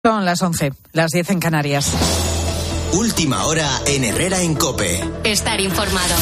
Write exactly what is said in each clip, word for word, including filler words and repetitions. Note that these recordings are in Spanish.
Son las once, las diez en Canarias. Última hora en Herrera en COPE. Estar informado.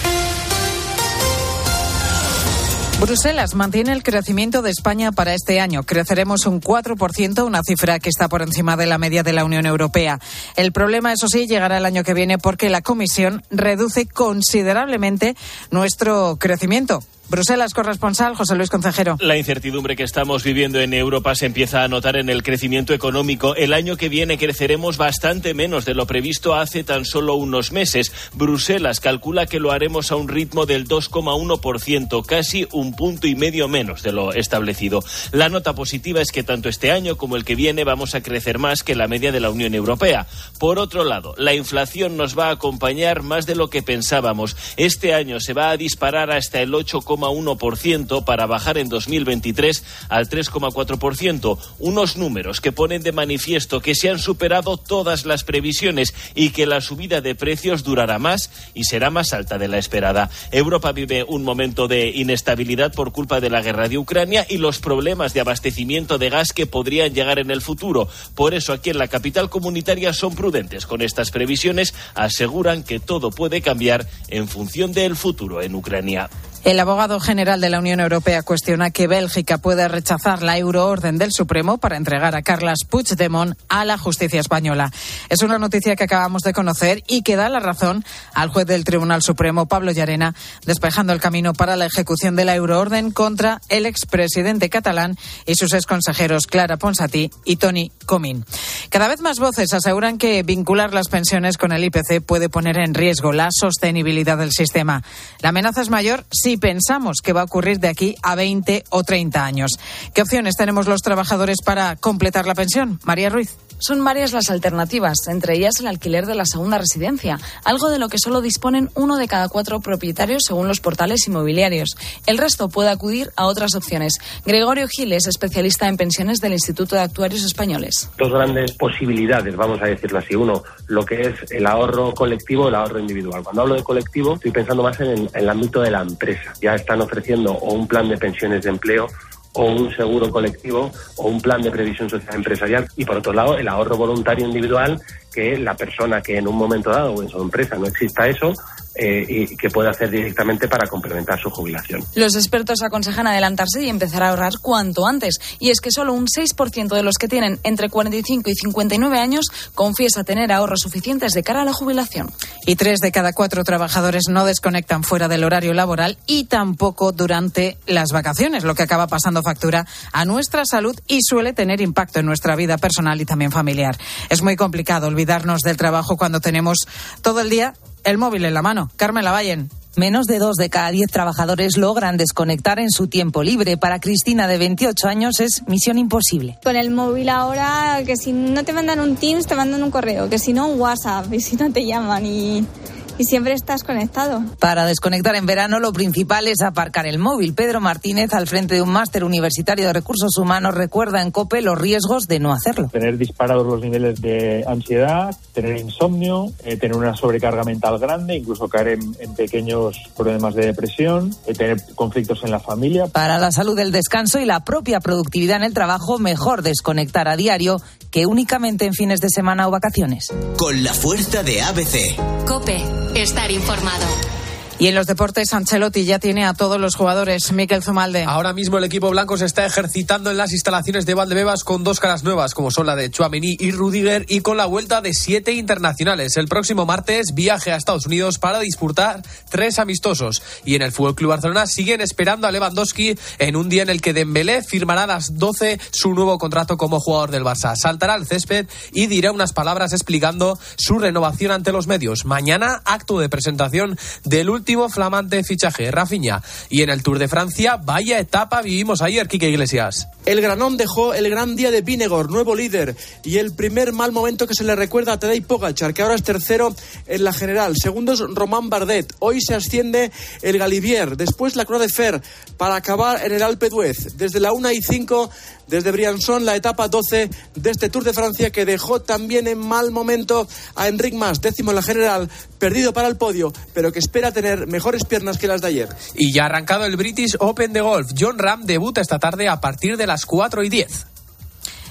Bruselas mantiene el crecimiento de España para este año. Creceremos un cuatro por ciento, una cifra que está por encima de la media de la Unión Europea. El problema, eso sí, llegará el año que viene porque la Comisión reduce considerablemente nuestro crecimiento. Bruselas, corresponsal José Luis Concejero. La incertidumbre que estamos viviendo en Europa se empieza a notar en el crecimiento económico. El año que viene creceremos bastante menos de lo previsto hace tan solo unos meses. Bruselas calcula que lo haremos a un ritmo del dos coma uno por ciento, casi un punto y medio menos de lo establecido. La nota positiva es que tanto este año como el que viene vamos a crecer más que la media de la Unión Europea. Por otro lado, la inflación nos va a acompañar más de lo que pensábamos. Este año se va a disparar hasta el ocho coma uno por ciento para bajar en dos mil veintitrés al tres coma cuatro por ciento. Unos números que ponen de manifiesto que se han superado todas las previsiones y que la subida de precios durará más y será más alta de la esperada. Europa vive un momento de inestabilidad por culpa de la guerra de Ucrania y los problemas de abastecimiento de gas que podrían llegar en el futuro. Por eso aquí en la capital comunitaria son prudentes con estas previsiones. Aseguran que todo puede cambiar en función del futuro en Ucrania. El abogado general de la Unión Europea cuestiona que Bélgica pueda rechazar la euroorden del Supremo para entregar a Carles Puigdemont a la justicia española. Es una noticia que acabamos de conocer y que da la razón al juez del Tribunal Supremo, Pablo Llarena, despejando el camino para la ejecución de la euroorden contra el expresidente catalán y sus exconsejeros Clara Ponsatí y Toni Comín. Cada vez más voces aseguran que vincular las pensiones con el I P C puede poner en riesgo la sostenibilidad del sistema. La amenaza es mayor si pensamos que va a ocurrir de aquí a veinte o treinta años. ¿Qué opciones tenemos los trabajadores para completar la pensión? María Ruiz. Son varias las alternativas, entre ellas el alquiler de la segunda residencia, algo de lo que solo disponen uno de cada cuatro propietarios según los portales inmobiliarios. El resto puede acudir a otras opciones. Gregorio Gil es especialista en pensiones del Instituto de Actuarios Españoles. Dos grandes posibilidades, vamos a decirlo así. Uno, lo que es el ahorro colectivo, el ahorro individual. Cuando hablo de colectivo, estoy pensando más en el, en el ámbito de la empresa. Ya están ofreciendo o un plan de pensiones de empleo o un seguro colectivo o un plan de previsión social empresarial y por otro lado el ahorro voluntario individual, que la persona que en un momento dado o en su empresa no exista eso eh, y que puede hacer directamente para complementar su jubilación. Los expertos aconsejan adelantarse y empezar a ahorrar cuanto antes, y es que solo un seis por ciento de los que tienen entre cuarenta y cinco y cincuenta y nueve años confiesa tener ahorros suficientes de cara a la jubilación. Y tres de cada cuatro trabajadores no desconectan fuera del horario laboral y tampoco durante las vacaciones, lo que acaba pasando factura a nuestra salud y suele tener impacto en nuestra vida personal y también familiar. Es muy complicado olvidarnos del trabajo cuando tenemos todo el día el móvil en la mano. Carmen Lavallen. Menos de dos de cada diez trabajadores logran desconectar en su tiempo libre. Para Cristina, de veintiocho años, es misión imposible. Con el móvil ahora, que si no te mandan un Teams, te mandan un correo, que si no un WhatsApp, y si no te llaman y... Y siempre estás conectado. Para desconectar en verano, lo principal es aparcar el móvil. Pedro Martínez, al frente de un máster universitario de recursos humanos, recuerda en COPE los riesgos de no hacerlo. Tener disparados los niveles de ansiedad, tener insomnio, eh, tener una sobrecarga mental grande, incluso caer en, en pequeños problemas de depresión, eh, tener conflictos en la familia. Para la salud del descanso y la propia productividad en el trabajo, mejor desconectar a diario que únicamente en fines de semana o vacaciones. Con la fuerza de A B C. COPE. Estar informado. Y en los deportes, Ancelotti ya tiene a todos los jugadores. Mikel Zumalde. Ahora mismo el equipo blanco se está ejercitando en las instalaciones de Valdebebas con dos caras nuevas, como son la de Tchouaméni y Rudiger, y con la vuelta de siete internacionales. El próximo martes viaje a Estados Unidos para disputar tres amistosos. Y en el F C Barcelona siguen esperando a Lewandowski en un día en el que Dembélé firmará a las doce su nuevo contrato como jugador del Barça. Saltará al césped y dirá unas palabras explicando su renovación ante los medios. Mañana, acto de presentación del último último flamante fichaje, Rafinha. Y en el Tour de Francia, vaya etapa vivimos ayer, Quique Iglesias. El Granón dejó el gran día de Vingegaard, nuevo líder, y el primer mal momento que se le recuerda a Tadej Pogačar, que ahora es tercero en la general. Segundo es Romain Bardet. Hoy se asciende el Galibier, después la Croix de Fer, para acabar en el Alpe d'Huez. Desde la una y cinco, desde Briançon, la etapa doce de este Tour de Francia, que dejó también en mal momento a Enric Mas, décimo en la general, perdido para el podio, pero que espera tener mejores piernas que las de ayer. Y ya ha arrancado el British Open de golf. Jon Rahm debuta esta tarde a partir de las cuatro y diez.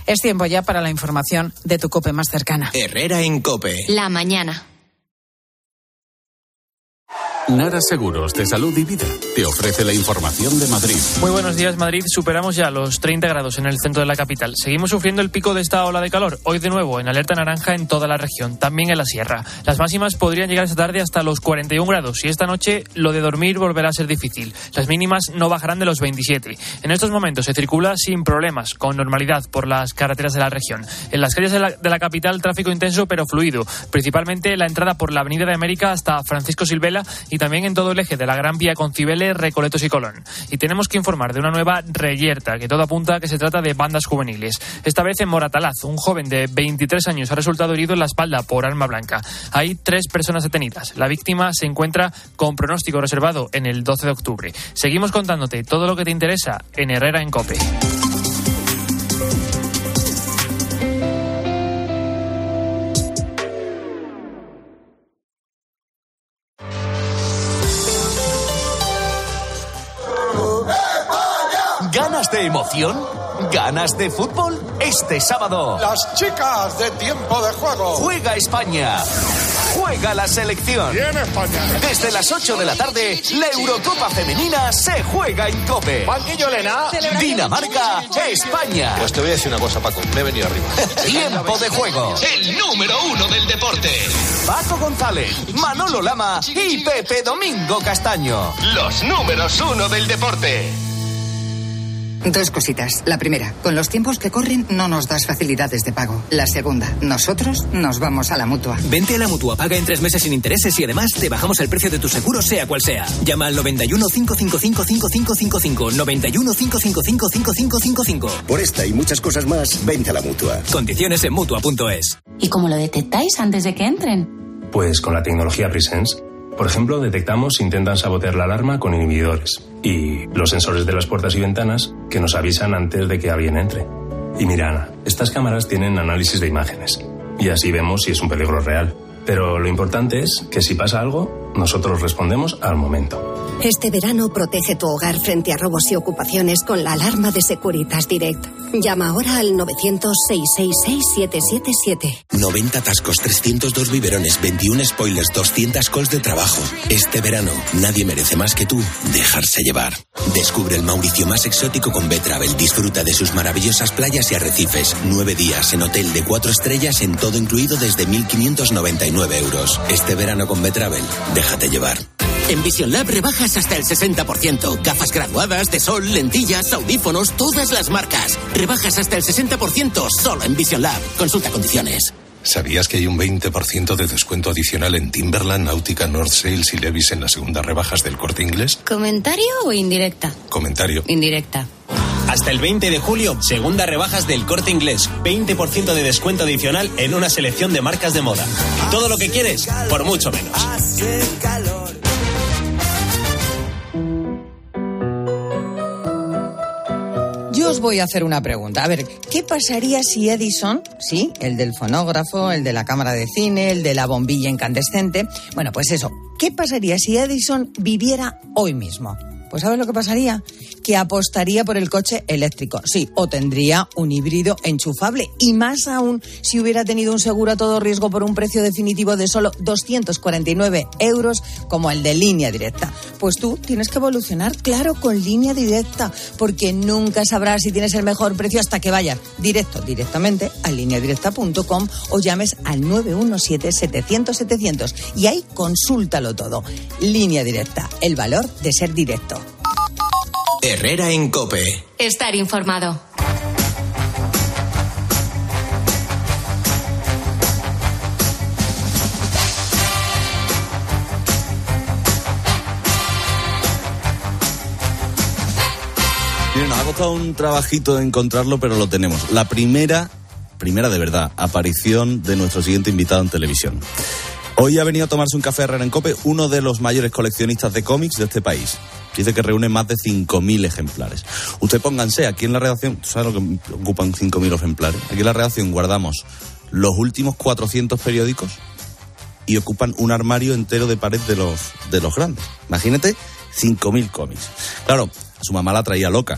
Es tiempo ya para la información de tu COPE más cercana. Herrera en COPE. La mañana. Nara Seguros de Salud y Vida te ofrece la información de Madrid. Muy buenos días, Madrid. Superamos ya los treinta grados en el centro de la capital. Seguimos sufriendo el pico de esta ola de calor. Hoy de nuevo en alerta naranja en toda la región, también en la sierra. Las máximas podrían llegar esta tarde hasta los cuarenta y un grados y esta noche lo de dormir volverá a ser difícil. Las mínimas no bajarán de los veintisiete. En estos momentos se circula sin problemas, con normalidad por las carreteras de la región. En las calles de la, de la capital, tráfico intenso pero fluido, principalmente la entrada por la Avenida de América hasta Francisco Silvela y también en todo el eje de la Gran Vía con Cibeles, Recoletos y Colón. Y tenemos que informar de una nueva reyerta, que todo apunta a que se trata de bandas juveniles. Esta vez en Moratalaz, un joven de veintitrés años ha resultado herido en la espalda por arma blanca. Hay tres personas detenidas. La víctima se encuentra con pronóstico reservado en el doce de octubre. Seguimos contándote todo lo que te interesa en Herrera en COPE. ¿Ganas de emoción? ¿Ganas de fútbol? Este sábado, las chicas de Tiempo de Juego. Juega España. Juega la selección. Bien España. Desde las ocho de la tarde, la Eurocopa Femenina se juega en COPE. Banquillo Elena. Dinamarca, España. Pues te voy a decir una cosa, Paco. Me he venido arriba. Tiempo de Juego. El número uno del deporte. Paco González, Manolo Lama y Pepe Domingo Castaño. Los números uno del deporte. Dos cositas. La primera, con los tiempos que corren no nos das facilidades de pago. La segunda, nosotros nos vamos a la Mutua. Vente a la Mutua, paga en tres meses sin intereses y además te bajamos el precio de tu seguro sea cual sea. Llama al noventa y uno, cinco cinco cinco, cinco cinco cinco cinco, noventa y uno, cinco cinco cinco, cinco cinco cinco cinco. Por esta y muchas cosas más, vente a la Mutua. Condiciones en Mutua punto es. ¿Y cómo lo detectáis antes de que entren? Pues con la tecnología Presence. Por ejemplo, detectamos si intentan sabotear la alarma con inhibidores y los sensores de las puertas y ventanas que nos avisan antes de que alguien entre. Y mira, Ana, estas cámaras tienen análisis de imágenes y así vemos si es un peligro real. Pero lo importante es que si pasa algo, nosotros respondemos al momento. Este verano protege tu hogar frente a robos y ocupaciones con la alarma de Securitas Direct. Llama ahora al novecientos, seiscientos sesenta y seis, siete siete siete. noventa atascos, trescientos dos biberones, veintiuno spoilers, doscientas calls de trabajo. Este verano, nadie merece más que tú dejarse llevar. Descubre el Mauricio más exótico con B-Travel. Disfruta de sus maravillosas playas y arrecifes. Nueve días en hotel de cuatro estrellas en todo incluido desde mil quinientos noventa y nueve euros. Este verano con B-Travel, déjate llevar. En Vision Lab rebajas hasta el sesenta por ciento. Gafas graduadas, de sol, lentillas, audífonos, todas las marcas. Rebajas hasta el sesenta por ciento solo en Vision Lab. Consulta condiciones. ¿Sabías que hay un veinte por ciento de descuento adicional en Timberland, Náutica, North Sails y Levi's en las segundas rebajas del Corte Inglés? ¿Comentario o indirecta? Comentario. Indirecta. Hasta el veinte de julio, segunda rebajas del Corte Inglés. veinte por ciento de descuento adicional en una selección de marcas de moda. Todo lo que quieres, por mucho menos. Yo os voy a hacer una pregunta. A ver, ¿qué pasaría si Edison, sí, el del fonógrafo, el de la cámara de cine, el de la bombilla incandescente, bueno, pues eso, ¿qué pasaría si Edison viviera hoy mismo? Pues ¿sabes lo que pasaría? Que apostaría por el coche eléctrico, sí, o tendría un híbrido enchufable. Y más aún si hubiera tenido un seguro a todo riesgo por un precio definitivo de solo doscientos cuarenta y nueve euros como el de Línea Directa. Pues tú tienes que evolucionar, claro, con Línea Directa, porque nunca sabrás si tienes el mejor precio hasta que vayas directo, directamente a línea directa punto com o llames al nueve uno siete, setecientos, setecientos y ahí consúltalo todo. Línea Directa, el valor de ser directo. Herrera en COPE. Estar informado. Miren, nos ha costado un trabajito encontrarlo, pero lo tenemos. La primera, primera de verdad, aparición de nuestro siguiente invitado en televisión. Hoy ha venido a tomarse un café Herrera en COPE, uno de los mayores coleccionistas de cómics de este país. Dice que reúne más de cinco mil ejemplares. Usted pónganse, aquí en la redacción, ¿sabes lo que ocupan cinco mil ejemplares? Aquí en la redacción guardamos los últimos cuatrocientos periódicos y ocupan un armario entero de pared de los, de los grandes. Imagínate, cinco mil cómics. Claro, a su mamá la traía loca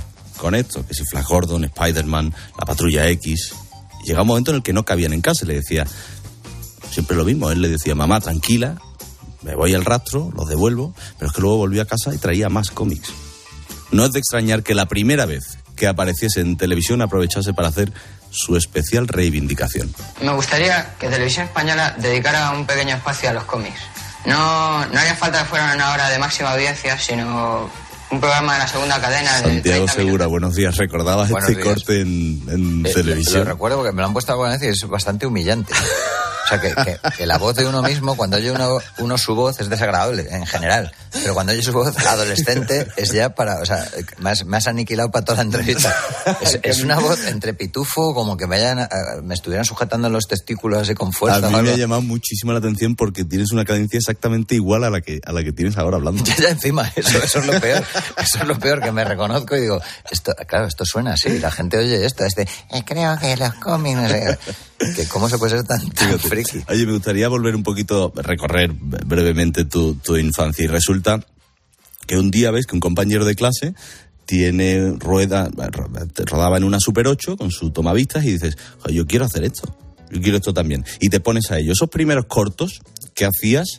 con esto, que si Flash Gordon, Spider-Man, la Patrulla X. Llega un momento en el que no cabían en casa, le decía siempre lo mismo, él le decía, mamá, tranquila, me voy al rastro, los devuelvo, pero es que luego volví a casa y traía más cómics. No es de extrañar que la primera vez que apareciese en televisión aprovechase para hacer su especial reivindicación. Me gustaría que Televisión Española dedicara un pequeño espacio a los cómics. No, no haría falta que fuera una hora de máxima audiencia, sino un programa de la segunda cadena. De Santiago Segura, buenos días. ¿Recordabas buenos este días. corte en, en eh, televisión? Lo recuerdo porque me lo han puesto alguna vez y es bastante humillante. O sea, que, que, que la voz de uno mismo, cuando oye uno, uno su voz, es desagradable, en general. Pero cuando oye su voz adolescente, es ya para... O sea, me has, me has aniquilado para toda la entrevista. Es, es una voz entre pitufo, como que me, hayan, me estuvieran sujetando los testículos así con fuerza. A mí me ha llamado muchísimo la atención porque tienes una cadencia exactamente igual a la que, a la que tienes ahora hablando. Ya, ya encima, eso, eso es lo peor. Eso es lo peor, que me reconozco y digo, esto, claro, esto suena así. La gente oye esto, este, eh, creo que los cómics, no sé... Que ¿Cómo se puede ser tan, tan friki? Oye, me gustaría volver un poquito, recorrer brevemente tu, tu infancia. Y resulta que un día ves que un compañero de clase tiene rueda, rodaba en una Super ocho con su tomavistas y dices, yo quiero hacer esto, yo quiero esto también. Y te pones a ello. Esos primeros cortos que hacías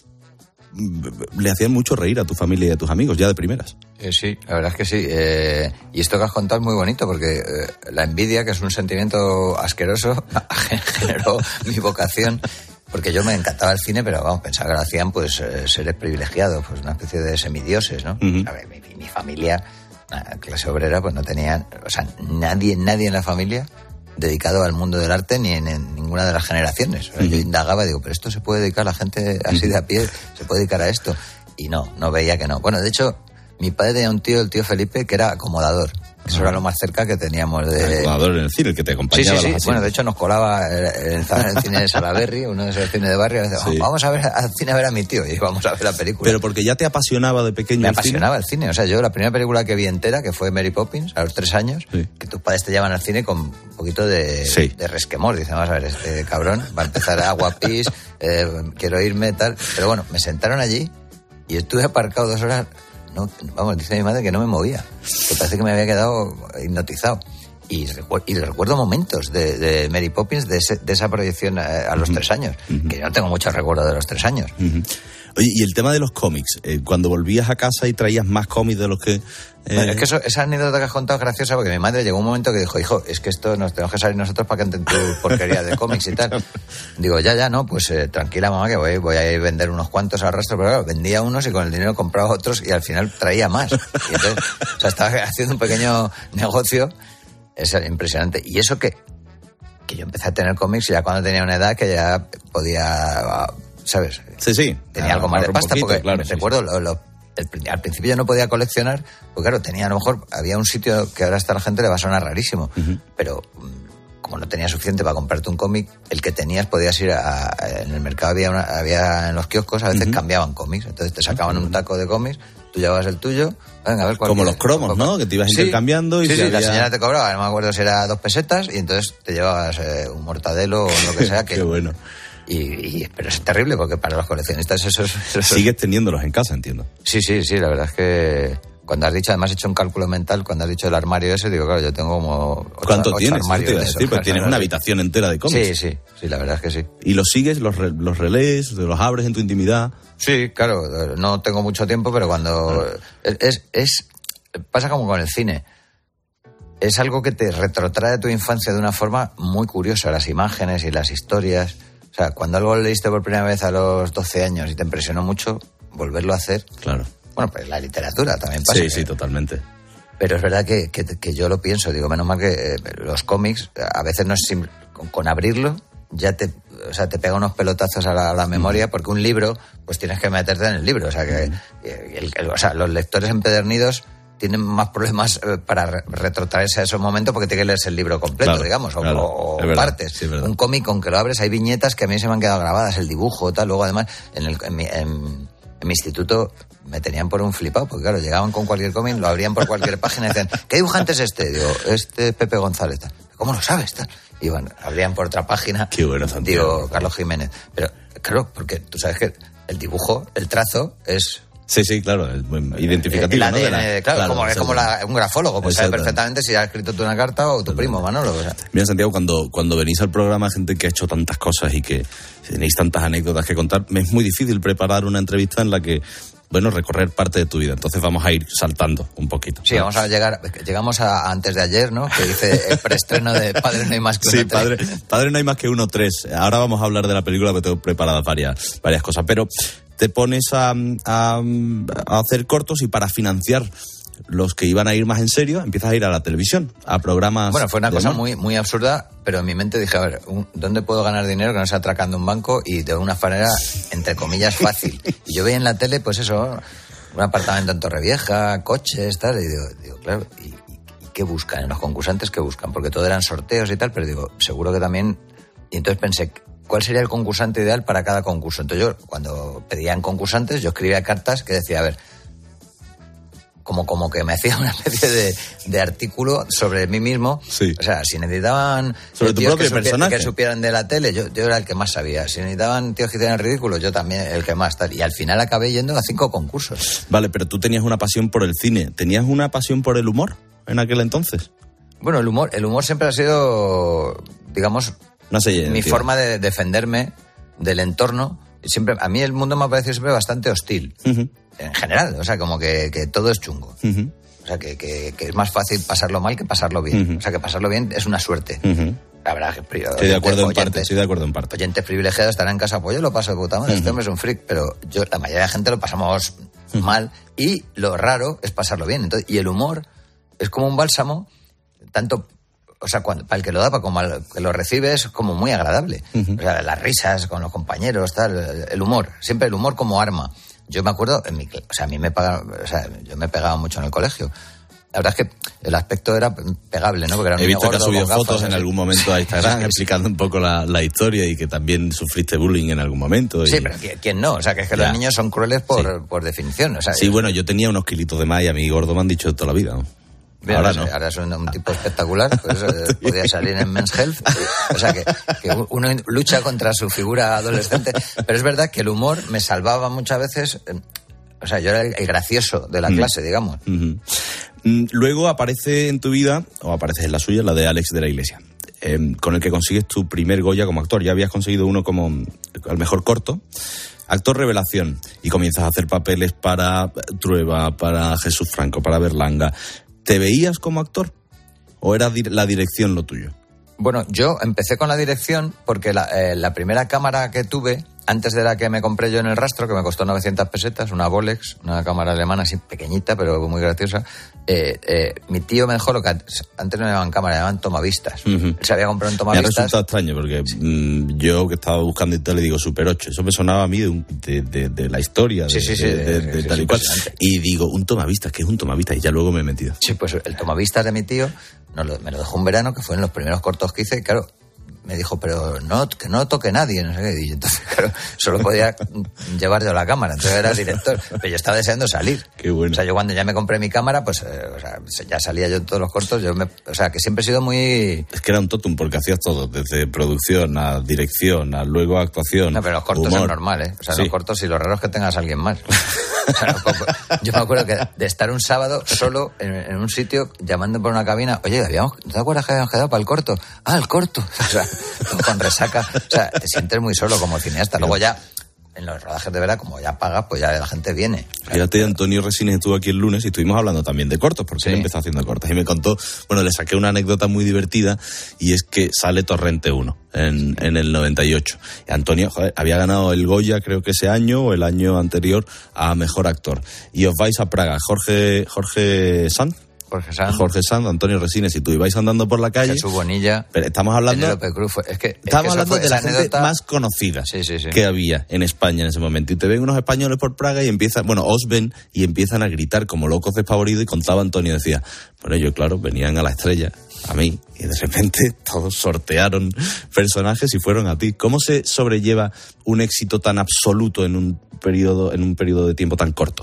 le hacían mucho reír a tu familia y a tus amigos, ya de primeras. Eh, sí, la verdad es que sí. Eh, y esto que has contado es muy bonito porque eh, la envidia, que es un sentimiento asqueroso, generó mi vocación. Porque yo me encantaba el cine, pero vamos, pensaba que lo hacían pues eh, seres privilegiados, pues una especie de semidioses, ¿no? Uh-huh. A ver, mi, mi familia, la clase obrera, pues no tenían, o sea, nadie, nadie en la familia dedicado al mundo del arte ni en, en ninguna de las generaciones. Uh-huh. Yo indagaba y digo, pero esto se puede dedicar a la gente así de a pie, se puede dedicar a esto. Y no, no veía que no. Bueno, de hecho, mi padre tenía un tío, el tío Felipe, que era acomodador. Eso era lo más cerca que teníamos de... El acomodador en el cine, el que te acompañaba. Sí, sí, sí. Bueno, de hecho nos colaba en el cine de Salaberry, uno de esos cines de barrio, y decía, sí. vamos a ver al cine a ver a mi tío, y vamos a ver la película. Pero porque ya te apasionaba de pequeño Me el apasionaba cine. el cine. O sea, yo la primera película que vi entera, que fue Mary Poppins, a los tres años, sí. que tus padres te llevan al cine con un poquito de, sí. de resquemor. Dicen, vamos a ver, este cabrón va a empezar a guapis, eh, quiero irme, tal. Pero bueno, me sentaron allí y estuve aparcado dos horas... No, vamos, dice mi madre que no me movía, que parece que me había quedado hipnotizado. Y, recu- y recuerdo momentos de, de Mary Poppins, de, ese, de esa proyección a, a los uh-huh. tres años, uh-huh. que yo no tengo mucho recuerdo de los tres años. Uh-huh. Oye, y el tema de los cómics, eh, cuando volvías a casa y traías más cómics de los que... Eh... Bueno, es que eso, esa anécdota que has contado es graciosa porque mi madre llegó un momento que dijo, hijo, es que esto nos tenemos que salir nosotros para que entren tu porquería de cómics y tal. Digo, ya, ya, no, pues eh, tranquila mamá, que voy, voy a ir a vender unos cuantos al rastro, pero claro, vendía unos y con el dinero compraba otros y al final traía más. Y entonces, o sea, estaba haciendo un pequeño negocio, es impresionante. Y eso que, que yo empecé a tener cómics ya cuando tenía una edad que ya podía... ¿Sabes? Sí, sí. Tenía ah, algo más de pasta poquito, porque claro, recuerdo, sí, sí. Lo, lo, el, al principio yo no podía coleccionar, porque claro, tenía a lo mejor, había un sitio que ahora hasta la gente le va a sonar rarísimo, uh-huh. pero como no tenía suficiente para comprarte un cómic, el que tenías podías ir a, a en el mercado, había, una, había en los kioscos, a veces uh-huh. cambiaban cómics, entonces te sacaban uh-huh. un taco de cómics, tú llevabas el tuyo, venga, a ver cuál. Como los cromos, ¿no? Que te ibas sí, intercambiando y sí, si sí, había... la señora te cobraba, no me acuerdo si era dos pesetas, y entonces te llevabas eh, un mortadelo o lo que sea. Que, Qué bueno. Y, y, pero es terrible porque para los coleccionistas eso es... Eso es... Sigues teniéndolos en casa, entiendo. Sí, sí, sí, la verdad es que cuando has dicho, además he hecho un cálculo mental, cuando has dicho el armario ese, digo, claro, yo tengo como... Ocho, ¿Cuánto ocho tienes? armarios Sí, de esos, decir, pues tienes una habitación entera de cómics. Sí, sí, sí, la verdad es que sí. ¿Y los sigues, los, re, los relees, los abres en tu intimidad? Sí, claro, no tengo mucho tiempo, pero cuando... Es, es, es pasa como con el cine. Es algo que te retrotrae tu infancia de una forma muy curiosa, las imágenes y las historias... O sea, cuando algo lo leíste por primera vez a los doce años y te impresionó mucho, volverlo a hacer... Claro. Bueno, pues la literatura también pasa. Sí, que, sí, totalmente. Pero es verdad que, que, que yo lo pienso, digo, menos mal que eh, los cómics, a veces no es simple, con, con abrirlo ya te, o sea, te pega unos pelotazos a la, a la memoria, porque un libro, pues tienes que meterte en el libro. O sea, que el, el, o sea, los lectores empedernidos tienen más problemas eh, para re- retrotraerse a esos momentos porque tienen que leerse el libro completo, claro, digamos, o, claro, o verdad, partes. Sí, un cómic, aunque lo abres, hay viñetas que a mí se me han quedado grabadas, el dibujo, tal. Luego, además, en, el, en, mi, en, en mi instituto me tenían por un flipado, porque claro, llegaban con cualquier cómic, lo abrían por cualquier página y decían, ¿qué dibujante es este? Digo, este es Pepe González. Tal. ¿Cómo lo sabes? Tal. Y bueno, abrían por otra página. Qué bueno, Santiago. Digo, Carlos Jiménez. Pero claro, porque tú sabes que el dibujo, el trazo, es... Sí, sí, claro, es muy identificativo. El A D N, ¿no? la, claro, claro, como, es como la, un grafólogo, pues sabe perfectamente si has escrito tú una carta o tu primo, Manolo. O sea. Mira, Santiago, cuando, cuando venís al programa, gente que ha hecho tantas cosas y que tenéis tantas anécdotas que contar, me es muy difícil preparar una entrevista en la que, bueno, recorrer parte de tu vida. Entonces vamos a ir saltando un poquito. Sí, ¿no? Vamos a llegar, llegamos a antes de ayer, ¿no? Que dice el preestreno de Padre no hay más que uno. Sí, padre, padre no hay más que uno tres. Ahora vamos a hablar de la película, que tengo preparadas varias, varias cosas. Pero te pones a, a, a hacer cortos y para financiar los que iban a ir más en serio, empiezas a ir a la televisión, a programas... Bueno, fue una cosa humor. muy muy absurda, pero en mi mente dije, a ver, ¿dónde puedo ganar dinero que no sea atracando un banco y de una manera, entre comillas, fácil? Y yo veía en la tele, pues eso, un apartamento en Torrevieja, coches, tal, y digo, digo claro, ¿y, y qué buscan? ¿En los concursantes qué buscan? Porque todo eran sorteos y tal, pero digo, seguro que también... Y entonces pensé, ¿cuál sería el concursante ideal para cada concurso? Entonces yo, cuando pedían concursantes, yo escribía cartas que decía, a ver... Como, como que me hacía una especie de, de artículo sobre mí mismo. Sí. O sea, si necesitaban sobre tu tíos propio que, supi- personaje. que supieran de la tele, yo, yo era el que más sabía. Si necesitaban tíos que hicieran ridículo, yo también el que más. Tal. Y al final acabé yendo a cinco concursos. Vale, pero tú tenías una pasión por el cine. ¿Tenías una pasión por el humor en aquel entonces? Bueno, el humor, el humor siempre ha sido, digamos, no sé, mi tío. forma de defenderme del entorno. Siempre, a mí el mundo me ha parecido siempre bastante hostil. Uh-huh. En general, o sea, como que, que todo es chungo. Uh-huh. O sea, que, que, que es más fácil pasarlo mal que pasarlo bien. Uh-huh. O sea, que pasarlo bien es una suerte. Uh-huh. La verdad que pri- Estoy de acuerdo en oyentes, parte, estoy de acuerdo en parte. Oyentes privilegiados estarán en casa, pues yo lo paso de puta madre, uh-huh. Este hombre es un freak, pero yo, la mayoría de la gente lo pasamos uh-huh. mal y lo raro es pasarlo bien. Entonces, y el humor es como un bálsamo, tanto... O sea, cuando, para el que lo da, para como el que lo recibe, es como muy agradable. Uh-huh. O sea, las risas con los compañeros, tal, el humor. Siempre el humor como arma. Yo me acuerdo, en mi, o sea, a mí me pagaban, o sea, yo me pegaba mucho en el colegio. La verdad es que el aspecto era pegable, ¿no? Porque era un He visto gordo, que has subido con gafas, fotos en así. algún momento a Instagram Sí, sí. explicando un poco la, la historia y que también sufriste bullying en algún momento. Y... Sí, pero ¿quién no? O sea, que es que Ya. los niños son crueles por, Sí. por definición. O sea, Sí, bueno, yo tenía unos kilitos de más y a mí gordo me han dicho toda la vida, ¿no? Mira, Ahora no sé, no. ahora es un, un tipo espectacular, pues eh, podría salir en Men's Health. O sea, que, que uno lucha contra su figura adolescente. Pero es verdad que el humor me salvaba muchas veces. eh, O sea, yo era el, el gracioso de la Mm. clase, digamos. Uh-huh. Mm, Luego aparece en tu vida, o aparece en la suya, la de Alex de la Iglesia, eh, con el que consigues tu primer Goya como actor. Ya habías conseguido uno como el mejor corto. Actor revelación. Y comienzas a hacer papeles para Trueba, para Jesús Franco, para Berlanga. ¿Te veías como actor? ¿O era di- la dirección lo tuyo? Bueno, yo empecé con la dirección porque la, eh, la primera cámara que tuve, antes de la que me compré yo en el rastro, que me costó novecientas pesetas, una Bolex, una cámara alemana así pequeñita, pero muy graciosa, eh, eh, mi tío me dejó lo que antes, antes no me llamaban cámara, me llamaban tomavistas. Uh-huh. Él se había comprado un Me ha tomavistas. resultado extraño porque mmm, yo que estaba buscando y tal le digo Super ocho. Eso me sonaba a mí de, un- de, de, de la historia, de, Sí, sí, sí, de, de- sí, de sí, tal sí, y cual. impresionante. Y digo, un tomavistas, ¿qué es un tomavistas? Y ya luego me he metido. Sí, pues el tomavistas de mi tío nos lo- me lo dejó un verano, que fue en los primeros cortos que hice, y claro, me dijo, pero no, que no toque nadie, no sé qué. Y entonces, claro, solo podía llevar yo la cámara, entonces era director. Pero yo estaba deseando salir. Qué bueno. O sea, yo cuando ya me compré mi cámara, pues, eh, o sea, ya salía yo en todos los cortos. Yo me, o sea, que siempre he sido muy... Es que era un totum porque hacías todo, desde producción a dirección, a luego actuación. No, pero los cortos humor. es normal, ¿eh? O sea, Sí. los cortos, y lo raro es que tengas a alguien más. O sea, no, como- yo me acuerdo que de estar un sábado solo en, en un sitio llamando por una cabina, oye, habíamos, ¿no te acuerdas que habíamos quedado para el corto? Ah, el corto. O sea, con resaca. O sea, te sientes muy solo como cineasta. Luego ya, en los rodajes de verdad, como ya pagas, pues ya la gente viene. O sea, Fíjate, Antonio Resines estuvo aquí el lunes y estuvimos hablando también de cortos, porque Sí. él empezó haciendo cortos. Y me contó, bueno, le saqué una anécdota muy divertida, y es que sale Torrente uno en, en el noventa y ocho. Y Antonio, joder, había ganado el Goya, creo que ese año o el año anterior, a Mejor Actor. Y os vais a Praga, Jorge, Jorge Sanz. Jorge Sanz. Jorge Sanz, Antonio Resines, y tú ibais andando por la calle. Jesús Bonilla. Pero estamos hablando... Penélope Cruz fue- es que, es que Estamos eso hablando fue- de la esa gente anécdota- más conocida Sí, sí, sí. que había en España en ese momento. Y te ven unos españoles por Praga y empiezan, bueno, os ven y empiezan a gritar como locos despavoridos. Y contaba Antonio, decía, bueno, ellos, claro, venían a la estrella, a mí, y de repente todos sortearon personajes y fueron a ti. ¿Cómo se sobrelleva un éxito tan absoluto en un periodo, en un periodo de tiempo tan corto?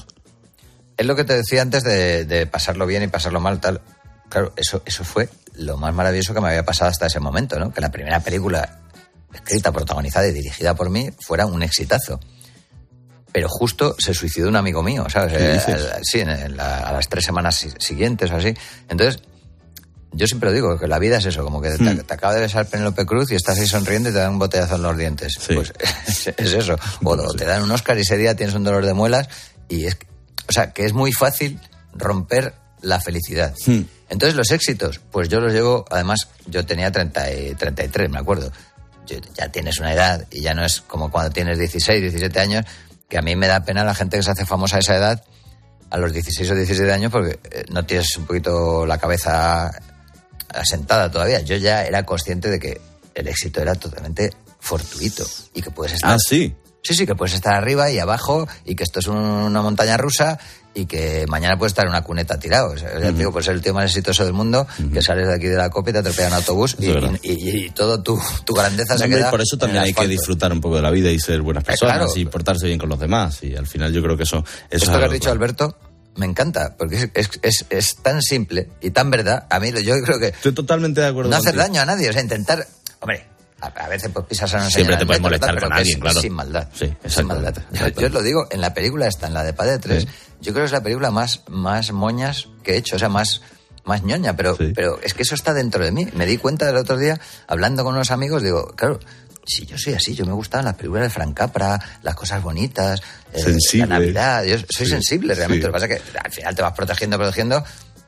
Es lo que te decía antes de, de pasarlo bien y pasarlo mal, tal. Claro, eso, eso fue lo más maravilloso que me había pasado hasta ese momento, ¿no? Que la primera película escrita, protagonizada y dirigida por mí fuera un exitazo. pero justo se suicidó un amigo mío, ¿sabes? Eh, sí, en, en la, a las tres semanas si, siguientes o así. Entonces, yo siempre lo digo, que la vida es eso, como que te, hmm. te acaba de besar Penélope Cruz y estás ahí sonriendo y te dan un botellazo en los dientes. Sí. Pues es, es eso. O sí, sí. te dan un Oscar y ese día tienes un dolor de muelas y es... O sea, que es muy fácil romper la felicidad. Hmm. Entonces, los éxitos, pues yo los llevo... Además, yo tenía treinta y tres, me acuerdo. Yo, ya tienes una edad y ya no es como cuando tienes dieciséis, diecisiete años, que a mí me da pena la gente que se hace famosa a esa edad, a los dieciséis o diecisiete años, porque no tienes un poquito la cabeza asentada todavía. Yo ya era consciente de que el éxito era totalmente fortuito y que puedes estar... Ah, sí. Sí, sí, que puedes estar arriba y abajo y que esto es un, una montaña rusa y que mañana puedes estar en una cuneta tirado. O sea, uh-huh. Ya te digo, pues ser el tío más exitoso del mundo, uh-huh. que sales de aquí de la copia y te atropellan en autobús y, y, y, y todo tu, tu grandeza no, se queda. Por eso también hay que disfrutar un poco de la vida y ser buenas personas, eh, claro. y portarse bien con los demás. Y al final yo creo que eso... eso Esto es que has dicho, claro. Alberto, me encanta, porque es, es, es, es tan simple y tan verdad. A mí yo creo que... Estoy totalmente de acuerdo No contigo. hacer daño a nadie, o sea, intentar... Hombre... A veces pues pisas a una Siempre te puedes molestar con alguien, es, claro. Es sin maldad. Sí, sin maldad. Yo, yo os lo digo, en la película esta, en la de Padre tres, sí. yo creo que es la película más, más moñas que he hecho, o sea, más, más ñoña, pero, sí. pero es que eso está dentro de mí. Me di cuenta el otro día, hablando con unos amigos, digo, claro, si yo soy así, yo me gustaban las películas de Frank Capra, las cosas bonitas, eh, la Navidad, yo soy sí. sensible realmente. Sí. Lo que pasa es que al final te vas protegiendo, protegiendo...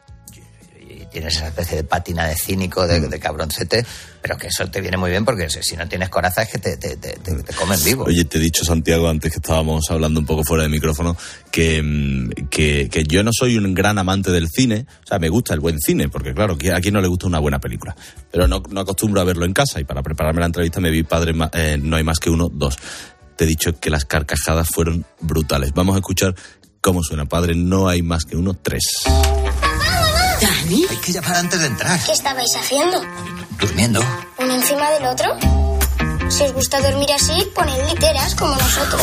Tienes esa especie de pátina de cínico, de, de cabroncete, pero que eso te viene muy bien porque si no tienes coraza es que te, te, te, te comen vivo. Oye, te he dicho, Santiago, antes que estábamos hablando un poco fuera de micrófono, que, que, que yo no soy un gran amante del cine. O sea, me gusta el buen cine, porque claro, a quién no le gusta una buena película. Pero no, no acostumbro a verlo en casa y para prepararme la entrevista me vi Padre, eh, no hay más que uno, dos. Te he dicho que las carcajadas fueron brutales. Vamos a escuchar cómo suena Padre, no hay más que uno, tres. ¿Dani? Hay que llamar antes de entrar. ¿Qué estabais haciendo? Durmiendo. ¿Uno encima del otro? Si os gusta dormir así, poned literas como nosotros.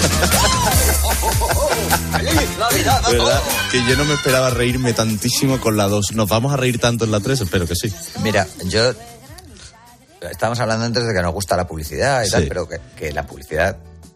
¿Verdad? Que yo no me esperaba reírme tantísimo con la dos. ¿Nos vamos a reír tanto en la tres? Espero que sí. Mira, yo... Estábamos hablando antes de que nos gusta la publicidad y sí. tal, pero que, que la publicidad...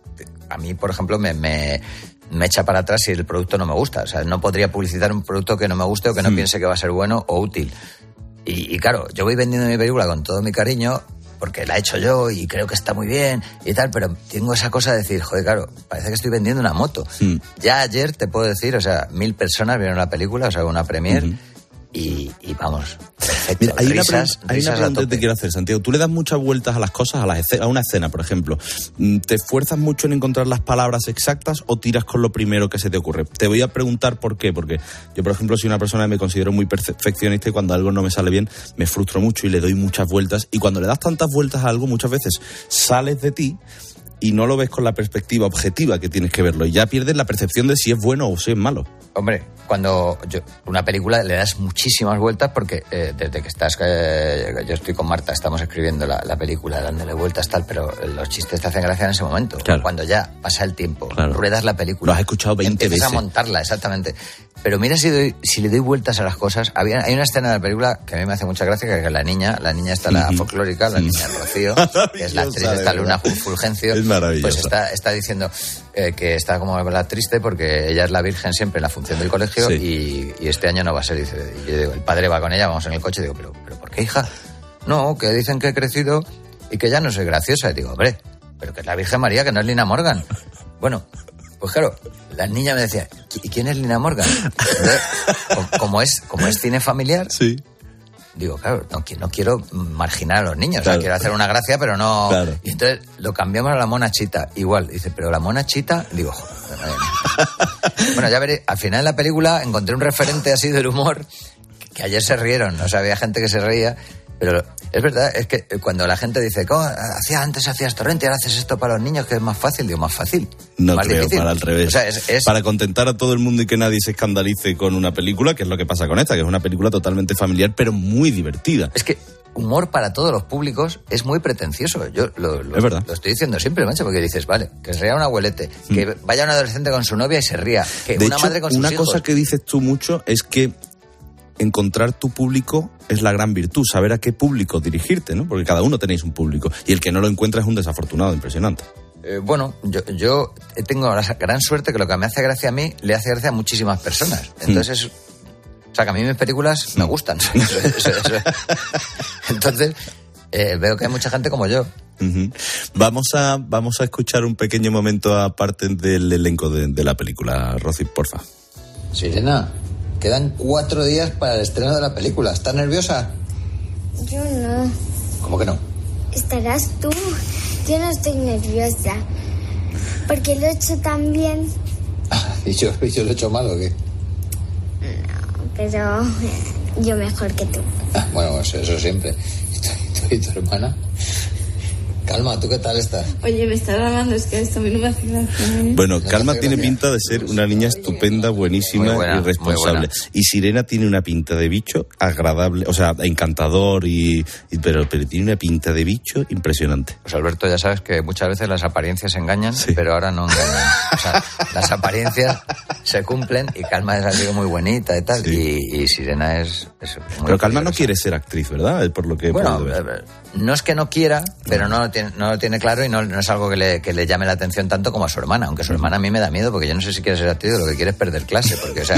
A mí, por ejemplo, me... me me echa para atrás si el producto no me gusta. O sea, no podría publicitar un producto que no me guste o que no mm. piense que va a ser bueno o útil. Y, y claro, yo voy vendiendo mi película con todo mi cariño porque la he hecho yo y creo que está muy bien y tal, pero tengo esa cosa de decir, joder, claro, parece que estoy vendiendo una moto. Mm. Ya ayer te puedo decir, o sea, mil personas vieron la película, o sea, una premiere, mm-hmm. y, y vamos, perfecto. Mira, hay risas, una, pre- hay risas una pregunta que te quiero hacer, Santiago. Tú le das muchas vueltas a las cosas, a, las escena, a una escena, por ejemplo. ¿Te esfuerzas mucho en encontrar las palabras exactas o tiras con lo primero que se te ocurre? Te voy a preguntar por qué. Porque yo, por ejemplo, soy una persona que me considero muy perfeccionista y cuando algo no me sale bien me frustro mucho y le doy muchas vueltas. Y cuando le das tantas vueltas a algo, muchas veces sales de ti y no lo ves con la perspectiva objetiva que tienes que verlo. Y ya pierdes la percepción de si es bueno o si es malo. Hombre, cuando yo, una película le das muchísimas vueltas porque eh, desde que estás... Eh, yo estoy con Marta, estamos escribiendo la, la película, dándole vueltas tal, pero los chistes te hacen gracia en ese momento. Claro. Cuando ya pasa el tiempo, claro. ruedas la película. Lo has escuchado veinte veces. Empiezas a montarla, exactamente. Pero mira si, doy, si le doy vueltas a las cosas. Había, hay una escena de la película que a mí me hace mucha gracia, que es la niña, la niña está la folclórica, la niña Rocío, que es la actriz esta Luna Fulgencio. Es maravillosa. Pues está, está diciendo eh, que está como la triste porque ella es la virgen siempre en la función del colegio sí. y, y este año no va a ser. Dice, y yo digo, el padre va con ella, vamos en el coche, y digo, pero, pero ¿por qué, hija? No, que dicen que he crecido y que ya no soy graciosa. Y digo, hombre, pero que es la Virgen María, que no es Lina Morgan. Bueno, pues claro, la niña me decía, ¿y quién es Lina Morgan? Entonces, como es, como es cine familiar, sí. digo, claro, no, no quiero marginar a los niños, claro. O sea, quiero hacer una gracia, pero no... Claro. Y entonces lo cambiamos a la Mona Chita, igual. Dice, pero la Mona Chita, digo, joder, madre mía. Bueno, ya veré, al final de la película encontré un referente así del humor, que, que ayer se rieron, o sea, había gente que se reía, pero es verdad, es que cuando la gente dice, ¿cómo hacía antes hacías Torrente y ahora haces esto para los niños, que es más fácil? Digo, más fácil. No más creo, difícil. Para al revés. O sea, es, es... Para contentar a todo el mundo y que nadie se escandalice con una película, que es lo que pasa con esta, que es una película totalmente familiar, pero muy divertida. Es que humor para todos los públicos es muy pretencioso. Yo lo, lo, es verdad. Lo estoy diciendo siempre, macho, porque dices, vale, que se ría un abuelete, mm. que vaya un adolescente con su novia y se ría, que de una hecho, madre con sus una hijos. Una cosa que dices tú mucho es que encontrar tu público es la gran virtud, saber a qué público dirigirte, ¿no? Porque cada uno tenéis un público y el que no lo encuentra es un desafortunado impresionante. Eh, bueno, yo, yo tengo la gran suerte que lo que me hace gracia a mí le hace gracia a muchísimas personas. Entonces, mm. o sea, que a mí mis películas me gustan. Eso, eso, eso. Entonces, eh, veo que hay mucha gente como yo. Uh-huh. Vamos a vamos a escuchar un pequeño momento aparte del elenco de, de la película, Rosy, porfa. Sirena, quedan cuatro días para el estreno de la película. ¿Estás nerviosa? Yo no. ¿Cómo que no? Estarás tú. Yo no estoy nerviosa. Porque lo he hecho tan bien. ¿Y yo, y yo lo he hecho mal o qué? No, pero yo mejor que tú. Ah, bueno, eso, eso siempre. ¿Y tu, y tu hermana? Calma, ¿tú qué tal estás? Oye, me está grabando, es que esto a mí no me hace gracia. Bueno, Calma tiene pinta de ser una niña estupenda, buenísima buena, y responsable. Y Sirena tiene una pinta de bicho agradable, o sea, encantador, y, y pero, pero tiene una pinta de bicho impresionante. Pues Alberto, ya sabes que muchas veces las apariencias engañan, sí. pero ahora no engañan. O sea, las apariencias se cumplen y Calma es algo muy bonita y tal, sí. y, y Sirena es, es muy Pero Calma no quiere ser actriz, ¿verdad? Por lo que bueno, ver. no es que no quiera, pero no tiene, no lo tiene claro y no, no es algo que le, que le llame la atención tanto como a su hermana, aunque su hermana a mí me da miedo porque yo no sé si quiere ser actriz o lo que quiere es perder clase, porque, o sea,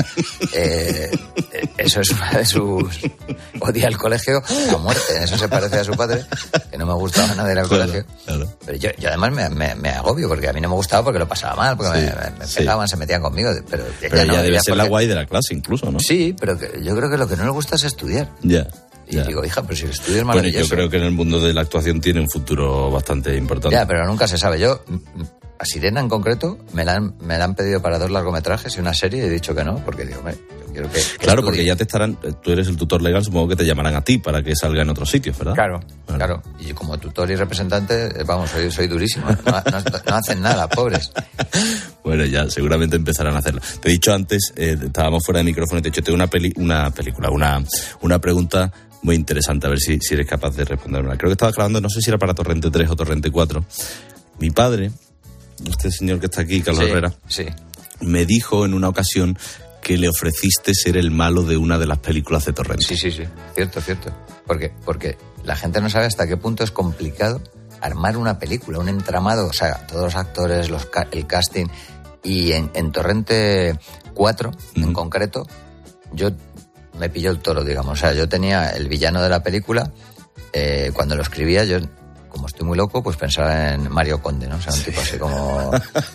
eh, eso es una de sus... Odia el colegio a muerte, en eso se parece a su padre, que no me gustaba nada ir al claro, colegio. Claro. Pero yo, yo además me, me, me agobio, porque a mí no me gustaba porque lo pasaba mal, porque sí, me, me pegaban, sí. se metían conmigo, pero... Pero ella no, debe ser porque... la guay de la clase incluso, ¿no? Sí, pero que yo creo que lo que no le gusta es estudiar. Ya. Y ya. digo, hija, pero si el estudio es maravilloso. Bueno, yo creo que en el mundo de la actuación tiene un futuro bastante importante. Ya, pero nunca se sabe. Yo, a Sirena en concreto, me la han, me la han pedido para dos largometrajes y una serie y he dicho que no, porque digo, yo quiero que, que Claro, estudie. Porque ya te estarán, tú eres el tutor legal, supongo que te llamarán a ti para que salga en otros sitios, ¿verdad? Claro, bueno. claro. Y como tutor y representante, vamos, soy, soy durísimo. No, no, no hacen nada, pobres. Bueno, ya seguramente empezarán a hacerlo. Te he dicho antes, eh, estábamos fuera de micrófono y te he dicho, tengo una, peli, una película, una, una pregunta... muy interesante, a ver si, si eres capaz de responderme. Creo que estaba grabando, no sé si era para Torrente tres o Torrente cuatro. Mi padre, este señor que está aquí, Carlos sí, Herrera, sí. me dijo en una ocasión que le ofreciste ser el malo de una de las películas de Torrente. Sí, sí, sí, cierto, cierto. Porque, porque la gente no sabe hasta qué punto es complicado armar una película, un entramado, o sea, todos los actores, los, el casting, y en, en Torrente cuatro, mm. en concreto, yo... me pilló el toro, digamos. O sea, yo tenía el villano de la película, eh, cuando lo escribía, yo, como estoy muy loco, pues pensaba en Mario Conde, ¿no? O sea, un tipo así como...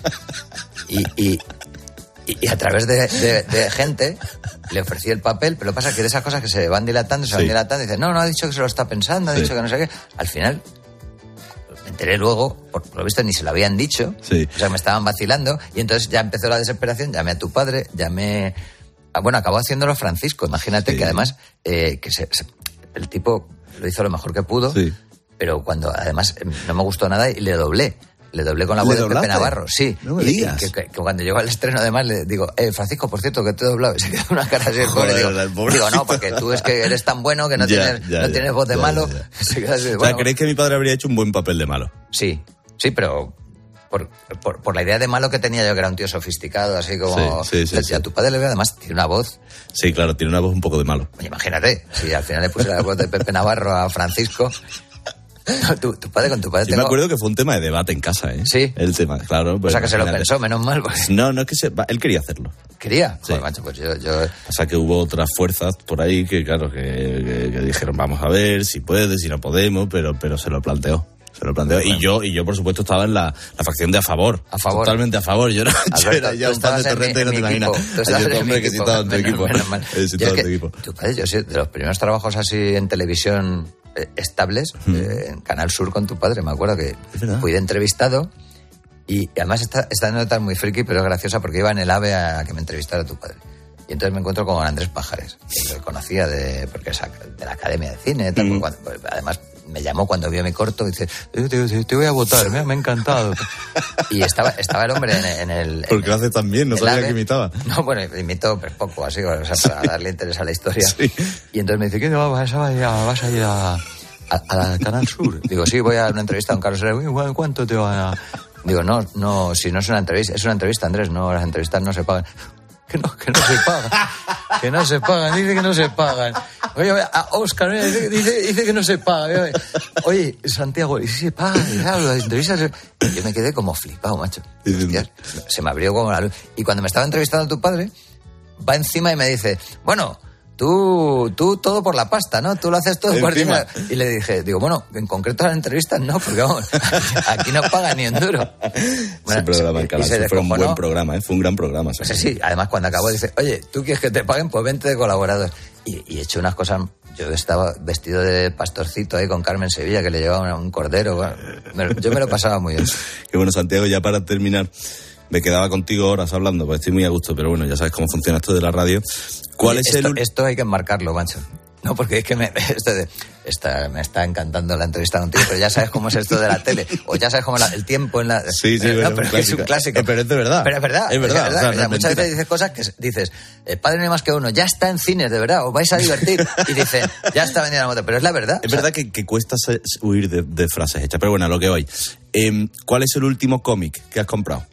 Y, y, y a través de, de, de gente le ofrecí el papel, pero lo que pasa es que de esas cosas que se van dilatando, se sí. van dilatando, y dicen, no, no, ha dicho que se lo está pensando, ha sí. dicho que no sé qué. Al final... me enteré luego, por lo visto ni se lo habían dicho, sí. o sea, me estaban vacilando, y entonces ya empezó la desesperación, llamé a tu padre, llamé... Bueno, acabó haciéndolo Francisco, imagínate sí. que además eh, que se, se, el tipo lo hizo lo mejor que pudo, sí. pero cuando además no me gustó nada y le doblé, le doblé con la voz de Pepe Navarro, sí. No me y, digas. Que, que, que cuando llegó al estreno además le digo, eh, Francisco, por cierto, que te he doblado, y se quedó una cara así, el pobre, digo, digo, no, porque tú es que eres tan bueno que no, ya, tienes, ya, no ya, tienes voz de ya, malo. Ya, ya. Se quedó así, o sea, bueno, ¿creéis que mi padre habría hecho un buen papel de malo? Sí, sí, pero... Por, por, por la idea de malo que tenía yo, que era un tío sofisticado, así como... Sí, sí, sí, sí. A tu padre le veo, además, tiene una voz... Sí, claro, tiene una voz un poco de malo. Oye, imagínate, si al final le puse la voz de Pepe Navarro a Francisco... No, tu, tu padre con tu padre sí, tengo... me acuerdo que fue un tema de debate en casa, ¿eh? Sí. El tema, claro. Pues, o sea, que se lo pensó, menos mal. Pues. No, no es que se... Él quería hacerlo. ¿Quería? Sí. Joder, macho, pues yo... yo... O sea, que hubo otras fuerzas por ahí que, claro, que, que, que dijeron, vamos a ver si puede, si no podemos, pero, pero se lo planteó. Se lo planteó. Bueno. Y yo, y yo, por supuesto, estaba en la, la facción de a favor. A favor. Totalmente a favor. Yo era, Alberto, yo era ya un fan de Torrente y no te imaginas. Hay un hombre que sí estaba en tu equipo. Sí, estaba en tu equipo. Tu padre, yo sí, de los primeros trabajos así en televisión eh, estables, hmm. eh, en Canal Sur con tu padre, me acuerdo que fui de entrevistado y, y además esta, esta anécdota es muy friki, pero es graciosa porque iba en el AVE a, a que me entrevistara tu padre. Y entonces me encuentro con Andrés Pájares, que lo conocía de, porque es de la Academia de Cine, tal, mm. cuando, además me llamó cuando vio mi corto y dice, te, te, te voy a votar, me, me ha encantado. Y estaba, estaba el hombre en, en el... Porque lo hace tan bien, no sabía AVE. Que imitaba. No, bueno, imitó pues, poco, así, o sea, para darle interés a la historia. Sí. Y entonces me dice, ¿qué no vas a ir a, vas a, ir a, a, a la Canal Sur? Digo, sí, voy a una entrevista con Carlos Herrera. ¿Cuánto te van a...? Digo, no, no, si no es una entrevista, es una entrevista, Andrés, no, las entrevistas no se pagan. Que no, que no se pagan. Que no se pagan, dice que no se pagan. Oye, a Óscar, dice, dice, dice que no se paga. Oye, Santiago, ¿y si se paga? Claro, las entrevistas... Yo me quedé como flipado, macho. Hostias, se me abrió como la luz. Y cuando me estaba entrevistando a tu padre, va encima y me dice, bueno... Tú, tú todo por la pasta, ¿no? Tú lo haces todo por encima. Y le dije, digo, bueno, en concreto las entrevistas no, porque vamos, aquí no pagan ni un duro. Bueno, Siempre de la marca, fue un buen programa, ¿eh? Fue un gran programa. Sí, sí, además cuando acabó dice, oye, ¿tú quieres que te paguen? Pues vente de colaborador. Y, y he hecho unas cosas, yo estaba vestido de pastorcito ahí con Carmen Sevilla, que le llevaba un cordero. Bueno, me, yo me lo pasaba muy bien. Qué bueno, Santiago, ya para terminar... Me quedaba contigo horas hablando, pues estoy muy a gusto, pero bueno, ya sabes cómo funciona esto de la radio. ¿Cuál Oye, es esto, el...? Esto hay que enmarcarlo, macho. No, porque es que me, esto de, esta, me está encantando la entrevista contigo, pero ya sabes cómo es esto de la tele, o ya sabes cómo es la, el tiempo en la... Sí, sí, no, es, pero un es un clásico. Eh, pero es de verdad. Pero es verdad. Es verdad. Es verdad. O sea, no es muchas mentira. veces dices cosas que dices, el padre no hay más que uno, ya está en cines, de verdad, os vais a divertir. Y dicen, ya está vendida la moto, pero es la verdad. Es o sea, verdad que, que cuesta huir de, de frases hechas, pero bueno, a lo que voy. Eh, ¿Cuál es el último cómic que has comprado?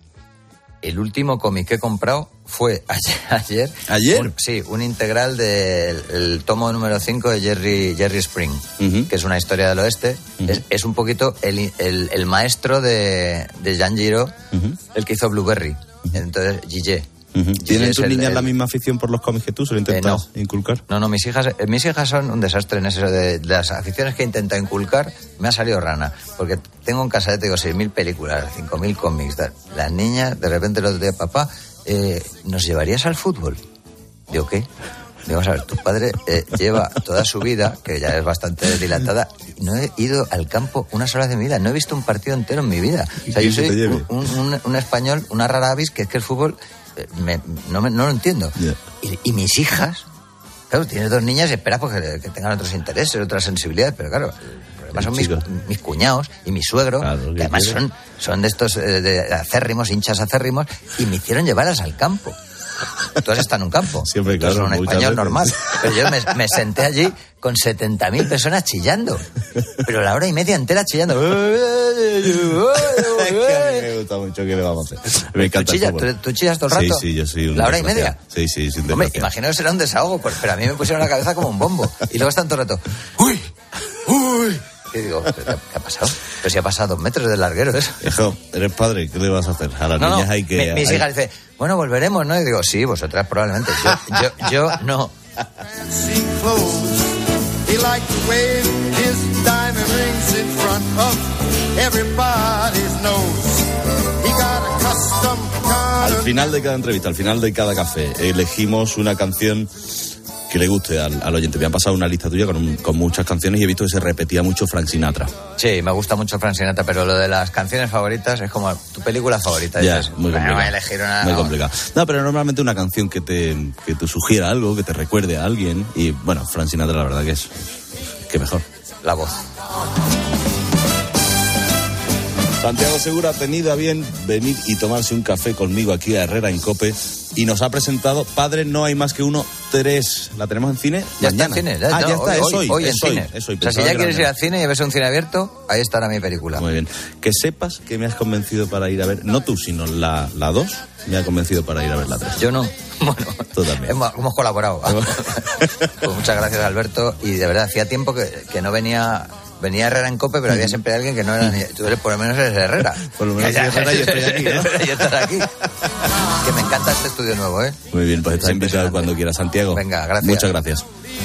El último cómic que he comprado fue ayer. ¿Ayer? ¿Ayer? Un, sí, un integral del el tomo número cinco de Jerry, Jerry Spring, uh-huh. que es una historia del oeste. Uh-huh. Es, es un poquito el, el, el maestro de, de Jean Giraud, uh-huh. el que hizo Blueberry. Uh-huh. Entonces, Gigi. Uh-huh. ¿Tienen tus niñas el, la misma afición por los cómics que tú? ¿Se lo intentas eh, no. inculcar? No, no, mis hijas, mis hijas son un desastre en eso. De, de las aficiones que intenta inculcar, me ha salido rana. Porque tengo en casa, te digo, seis mil películas, cinco mil cómics. Las niñas, de repente el otro día, papá, eh, ¿nos llevarías al fútbol? Digo, ¿qué? Digo, a ver, tu padre eh, lleva toda su vida, que ya es bastante dilatada, y no he ido al campo una sola vez de mi vida. No he visto un partido entero en mi vida. O sea, yo soy un, un, un español, una rara avis, que es que el fútbol... Me, no, me, no lo entiendo. Yeah. Y, y mis hijas, claro, tienes dos niñas y esperas pues, que, que tengan otros intereses, otras sensibilidades, pero claro, el problema son mis, mis cuñados y mi suegro, claro, que además son, son de estos eh, de acérrimos, hinchas acérrimos, y me hicieron llevarlas al campo. Tú has estado en un campo. Siempre, claro. Son un español veces. Normal. Pero yo me, me senté allí con setenta mil personas chillando. Pero la hora y media entera chillando. Es que a mí me gusta mucho, ¿qué le vamos a hacer? Me encanta. ¿Tú chillas, ¿tú, ¿Tú chillas todo el rato? Sí, sí, yo soy un ¿La hora y media? Sí, sí, sin Hombre, imagino que será un desahogo, pues, pero a mí me pusieron la cabeza como un bombo. Y luego están todo el rato. ¡Uy! ¡Uy! Y digo, ¿qué, ¿qué ha pasado? Pero si ha pasado dos metros de larguero eso. Hijo, eres padre, ¿qué le vas a hacer? A las no, niñas no, hay que... Mi, mis hay... hijas dicen, bueno, volveremos, ¿no? Y digo, sí, vosotras probablemente. Yo, yo, yo no. Al final de cada entrevista, al final de cada café, elegimos una canción que le guste al, al oyente. Me han pasado una lista tuya con, un, con muchas canciones y he visto que se repetía mucho Frank Sinatra. Sí, me gusta mucho Frank Sinatra, pero lo de las canciones favoritas es como tu película favorita. Ya, es muy complicado. Voy a elegir una, muy no. complicado. No, pero normalmente una canción que te, que te sugiera algo, que te recuerde a alguien. Y bueno, Frank Sinatra la verdad que es, que mejor. La voz. Santiago Segura ha tenido a bien venir y tomarse un café conmigo aquí a Herrera en COPE y nos ha presentado Padre no hay más que uno, tres. ¿La tenemos en cine? Ya mañana. está en cine. Ya, ah, no, ya está, hoy, es hoy. Hoy, es en hoy, cine. Es hoy. O sea, si ya quieres ir al cine y ves un cine abierto, ahí estará mi película. Muy bien. Que sepas que me has convencido para ir a ver, no tú, sino la, la dos, me ha convencido para ir a ver la tres. Yo no. Bueno, tú también. Hemos, hemos colaborado. Pues muchas gracias, Alberto. Y de verdad, hacía tiempo que, que no venía... Venía Herrera en COPE, pero había siempre alguien que no era ni... Tú eres, por lo menos eres Herrera. Por lo menos eres Herrera y estoy aquí, ¿no? Yo estoy aquí. Que me encanta este estudio nuevo, ¿eh? Muy bien, pues estás invitado cuando quieras, Santiago. Venga, gracias. Muchas gracias.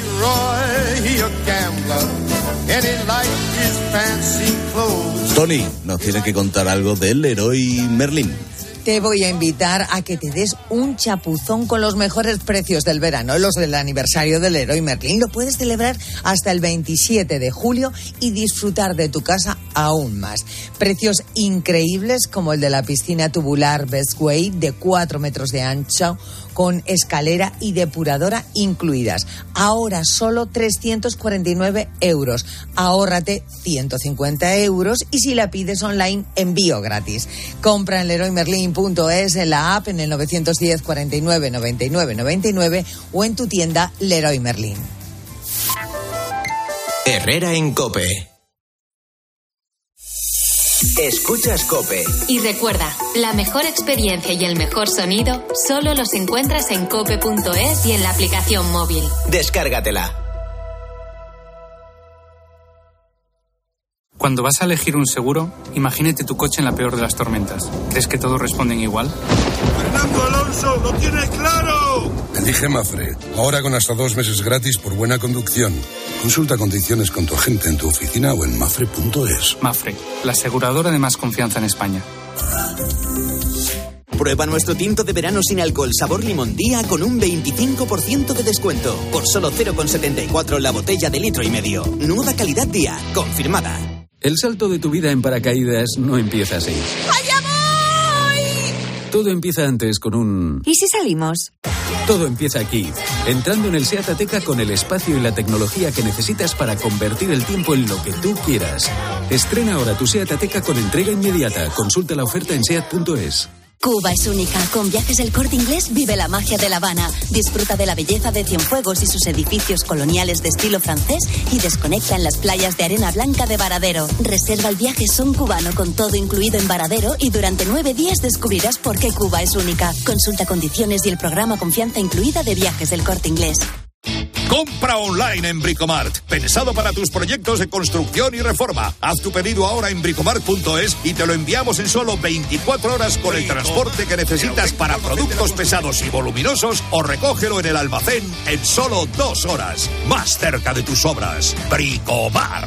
Tony, nos tiene que contar algo del Leroy Merlin. Te voy a invitar a que te des un chapuzón con los mejores precios del verano, los del aniversario del Leroy Merlin. Lo puedes celebrar hasta el veintisiete de julio y disfrutar de tu casa aún más. Precios increíbles como el de la piscina tubular Best Way de cuatro metros de ancho con escalera y depuradora incluidas. Ahora solo trescientos cuarenta y nueve euros. Ahórrate ciento cincuenta euros y si la pides online, envío gratis. Compra en leroy merlin punto es, en la app, en el nueve uno cero, cuarenta y nueve, noventa y nueve, noventa y nueve o en tu tienda Leroy Merlin. Herrera en COPE. Escuchas COPE. Y recuerda, la mejor experiencia y el mejor sonido solo los encuentras en cope punto es y en la aplicación móvil. Descárgatela. Cuando vas a elegir un seguro, imagínate tu coche en la peor de las tormentas. ¿Crees que todos responden igual? ¡Fernando Alonso, lo tiene claro! Elige Mafre, ahora con hasta dos meses gratis por buena conducción. Consulta condiciones con tu agente en tu oficina o en mafre punto es. Mafre, la aseguradora de más confianza en España. Prueba nuestro tinto de verano sin alcohol sabor limón día con un veinticinco por ciento de descuento. Por solo cero coma setenta y cuatro la botella de litro y medio. Nuda calidad día, confirmada. El salto de tu vida en paracaídas no empieza así. ¡Allá voy! Todo empieza antes con un... ¿Y si salimos? Todo empieza aquí, entrando en el SEAT Ateca con el espacio y la tecnología que necesitas para convertir el tiempo en lo que tú quieras. Estrena ahora tu SEAT Ateca con entrega inmediata. Consulta la oferta en seat punto es. Cuba es única. Con Viajes El Corte Inglés vive la magia de La Habana. Disfruta de la belleza de Cienfuegos y sus edificios coloniales de estilo francés y desconecta en las playas de arena blanca de Varadero. Reserva el viaje Son Cubano con todo incluido en Varadero y durante nueve días descubrirás por qué Cuba es única. Consulta condiciones y el programa Confianza Incluida de Viajes El Corte Inglés. Compra online en Bricomart. Pensado para tus proyectos de construcción y reforma. Haz tu pedido ahora en bricomart punto es y te lo enviamos en solo veinticuatro horas con el transporte que necesitas para productos pesados y voluminosos o recógelo en el almacén en solo dos horas. Más cerca de tus obras. Bricomart.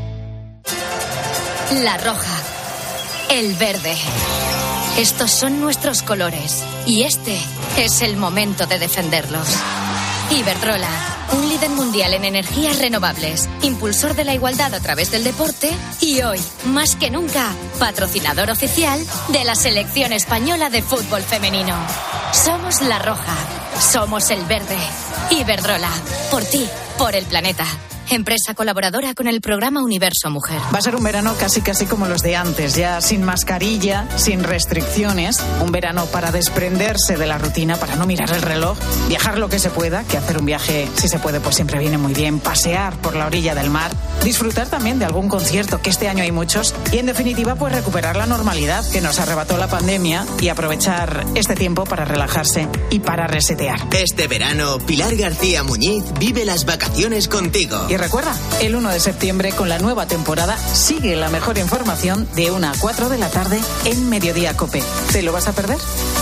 La roja. El verde. Estos son nuestros colores y este es el momento de defenderlos. Iberdrola, un líder mundial en energías renovables, impulsor de la igualdad a través del deporte y hoy, más que nunca, patrocinador oficial de la selección española de fútbol femenino. Somos la roja, somos el verde. Iberdrola, por ti, por el planeta. Empresa colaboradora con el programa Universo Mujer. Va a ser un verano casi casi como los de antes, ya sin mascarilla, sin restricciones. Un verano para desprenderse de la rutina, para no mirar el reloj, viajar lo que se pueda, que hacer un viaje, si se puede, pues siempre viene muy bien. Pasear por la orilla del mar, disfrutar también de algún concierto, que este año hay muchos. Y en definitiva, pues recuperar la normalidad que nos arrebató la pandemia y aprovechar este tiempo para relajarse y para resetear. Este verano, Pilar García Muñiz vive las vacaciones contigo. Y recuerda, el uno de septiembre con la nueva temporada sigue la mejor información de una a cuatro de la tarde en Mediodía COPE. ¿Te lo vas a perder?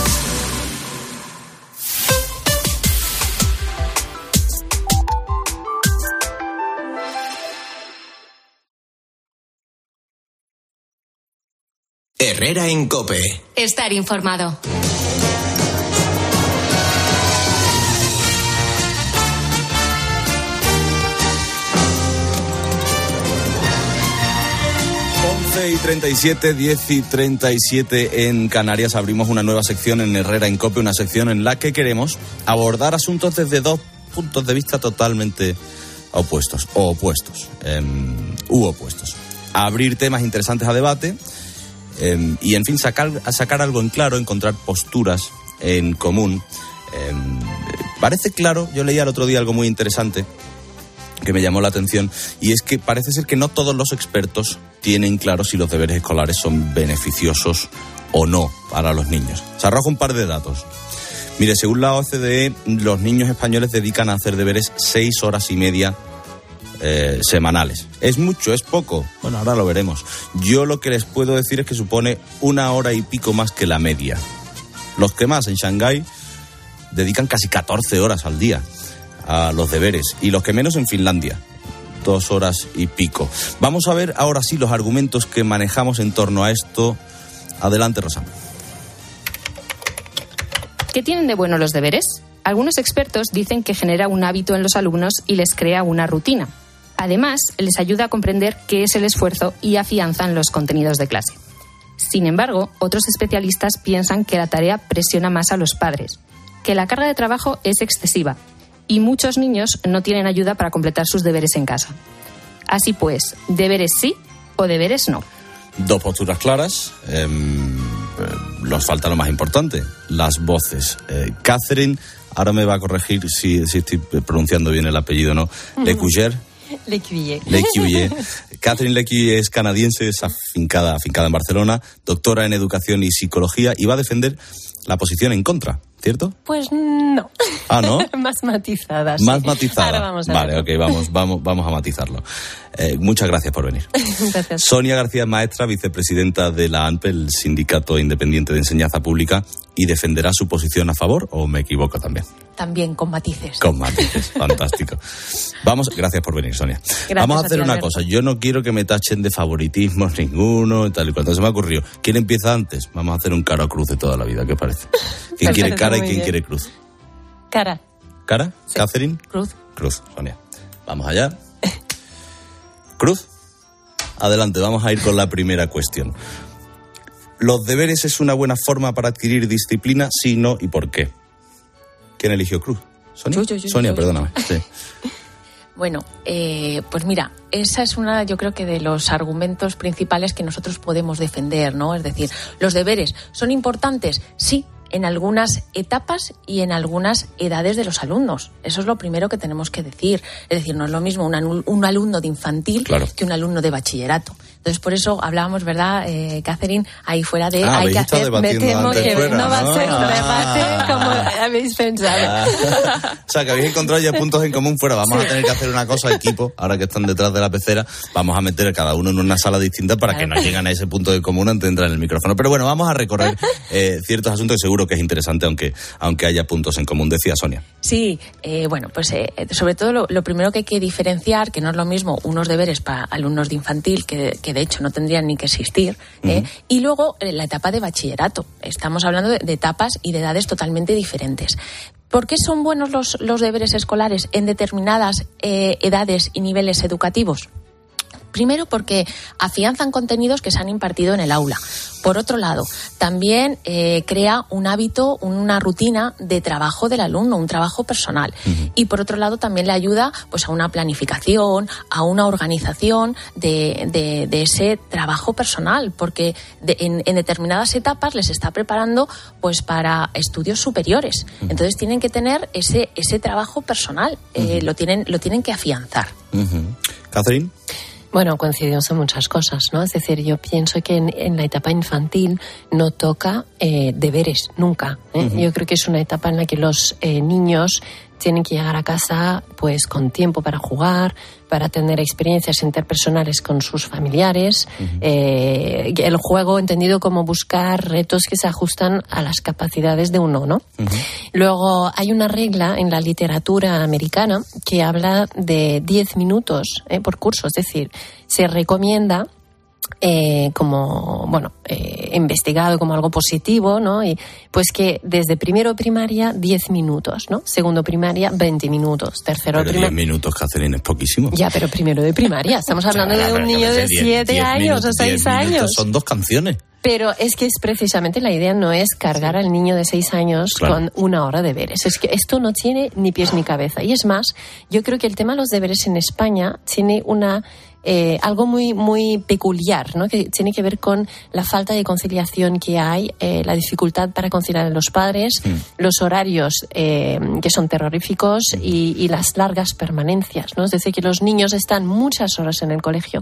Herrera en COPE. Estar informado. once y treinta y siete, diez y treinta y siete en Canarias. Abrimos una nueva sección en Herrera en COPE, una sección en la que queremos abordar asuntos desde dos puntos de vista totalmente opuestos, o opuestos, eh, u opuestos. Abrir temas interesantes a debate eh, y, en fin, sacar, sacar algo en claro, encontrar posturas en común. Eh, parece claro, yo leía el otro día algo muy interesante que me llamó la atención, y es que parece ser que no todos los expertos tienen claro si los deberes escolares son beneficiosos o no para los niños. Se arroja un par de datos. Mire, según la O C D E, los niños españoles dedican a hacer deberes seis horas y media eh, semanales. ¿Es mucho? ¿Es poco? Bueno, ahora lo veremos. Yo lo que les puedo decir es que supone una hora y pico más que la media. Los que más, en Shanghái, dedican casi catorce horas al día a los deberes, y los que menos en Finlandia, dos horas y pico. Vamos a ver ahora sí los argumentos que manejamos en torno a esto. Adelante, Rosana. ¿Qué tienen de bueno los deberes? Algunos expertos dicen que genera un hábito en los alumnos y les crea una rutina. Además, les ayuda a comprender qué es el esfuerzo y afianzan los contenidos de clase. Sin embargo, otros especialistas piensan que la tarea presiona más a los padres, que la carga de trabajo es excesiva y muchos niños no tienen ayuda para completar sus deberes en casa. Así pues, deberes sí o deberes no. Dos posturas claras. Eh, nos falta lo más importante, las voces. Eh, Catherine, ahora me va a corregir si, si estoy pronunciando bien el apellido o no. Lecuyer. Lecuyer. Lecuyer. Catherine Lecuyer es canadiense, es afincada, afincada en Barcelona, doctora en educación y psicología, y va a defender la posición en contra. ¿cierto? Pues no. Ah, ¿no? Más matizadas. Más sí. matizadas. Ahora vamos a Vale, verlo. ok, vamos, vamos, vamos a matizarlo. Eh, muchas gracias por venir. Gracias. Sonia García es maestra, vicepresidenta de la A N P E, el Sindicato Independiente de Enseñanza Pública, y defenderá su posición a favor, ¿o me equivoco también? También con matices. Con matices, fantástico. Vamos, gracias por venir, Sonia. Gracias Vamos a a hacer ti, una Alberto. cosa. Yo no quiero que me tachen de favoritismo ninguno, tal y cual. Se me ha ocurrido. ¿Quién empieza antes? Vamos a hacer un cara o cruz de toda la vida, ¿qué parece? ¿Quién Me quiere parece cara y muy quién bien. quiere cruz? Cara. ¿Cara? Sí. ¿Catherine? Cruz. Cruz, Sonia. Vamos allá. Cruz. Adelante, vamos a ir con la primera cuestión. ¿Los deberes es una buena forma para adquirir disciplina? Sí, no y por qué. ¿Quién eligió Cruz? ¿Sonia? Yo, yo, yo, Sonia, yo. perdóname. Sí. Bueno, eh, pues mira, esa es una, yo creo que de los argumentos principales que nosotros podemos defender, ¿no? Es decir, los deberes son importantes, sí, en algunas etapas y en algunas edades de los alumnos. Eso es lo primero que tenemos que decir. Es decir, no es lo mismo un, anu- un alumno de infantil Claro. que un alumno de bachillerato. Entonces, por eso hablábamos, ¿verdad, eh, Catherine? Ahí fuera de Ah, hay que habéis estado hacer... Me debatiendo temo antes que fuera, no va ¿no? a ser un Ah. debate como habéis pensado. Ah. O sea, que habéis encontrado ya puntos en común fuera. Vamos Sí. a tener que hacer una cosa, equipo, ahora que están detrás de la pecera, vamos a meter a cada uno en una sala distinta para que no lleguen a ese punto de común antes de entrar en el micrófono. Pero bueno, vamos a recorrer eh, ciertos asuntos que seguro que es interesante, aunque, aunque haya puntos en común, decía Sonia. Sí, eh, bueno, pues eh, sobre todo lo, lo primero que hay que diferenciar, que no es lo mismo unos deberes para alumnos de infantil, que, que de hecho no tendrían ni que existir, ¿eh? Ujú. Y luego eh, la etapa de bachillerato. Estamos hablando de, de etapas y de edades totalmente diferentes. ¿Por qué son buenos los, los deberes escolares en determinadas eh, edades y niveles educativos? Primero, porque afianzan contenidos que se han impartido en el aula. Por otro lado, también eh, crea un hábito, una rutina de trabajo del alumno, un trabajo personal. Uh-huh. Y por otro lado, también le ayuda pues, a una planificación, a una organización de, de, de ese trabajo personal, porque de, en, en determinadas etapas les está preparando pues, para estudios superiores. Uh-huh. Entonces tienen que tener ese, ese trabajo personal, eh, uh-huh. lo, tienen, lo tienen que afianzar. Uh-huh. ¿Catherine? Bueno, coincidimos en muchas cosas, ¿no? Es decir, yo pienso que en, en la etapa infantil no toca eh, deberes, nunca. ¿eh? Uh-huh. Yo creo que es una etapa en la que los eh, niños tienen que llegar a casa pues con tiempo para jugar, para tener experiencias interpersonales con sus familiares. Uh-huh. Eh, el juego entendido como buscar retos que se ajustan a las capacidades de uno, ¿no? Uh-huh. Luego hay una regla en la literatura americana que habla de diez minutos eh, por curso, es decir, se recomienda Eh, como, bueno, eh, investigado como algo positivo, ¿no? Y pues que desde primero de primaria, diez minutos, ¿no? Segundo primaria, veinte minutos. Tercero de primaria. diez minutos, Catherine, es poquísimo. Ya, pero primero de primaria. Estamos hablando o sea, de un niño de siete años o seis años. Son dos canciones. Pero es que es precisamente la idea no es cargar sí. al niño de seis años claro. con una hora de deberes. Es que esto no tiene ni pies ni cabeza. Y es más, yo creo que el tema de los deberes en España tiene una eh, algo muy muy peculiar, ¿no? Que tiene que ver con la falta de conciliación que hay, eh, la dificultad para conciliar a los padres, mm. los horarios eh, que son terroríficos mm. y, y las largas permanencias, ¿no? Es decir, que los niños están muchas horas en el colegio.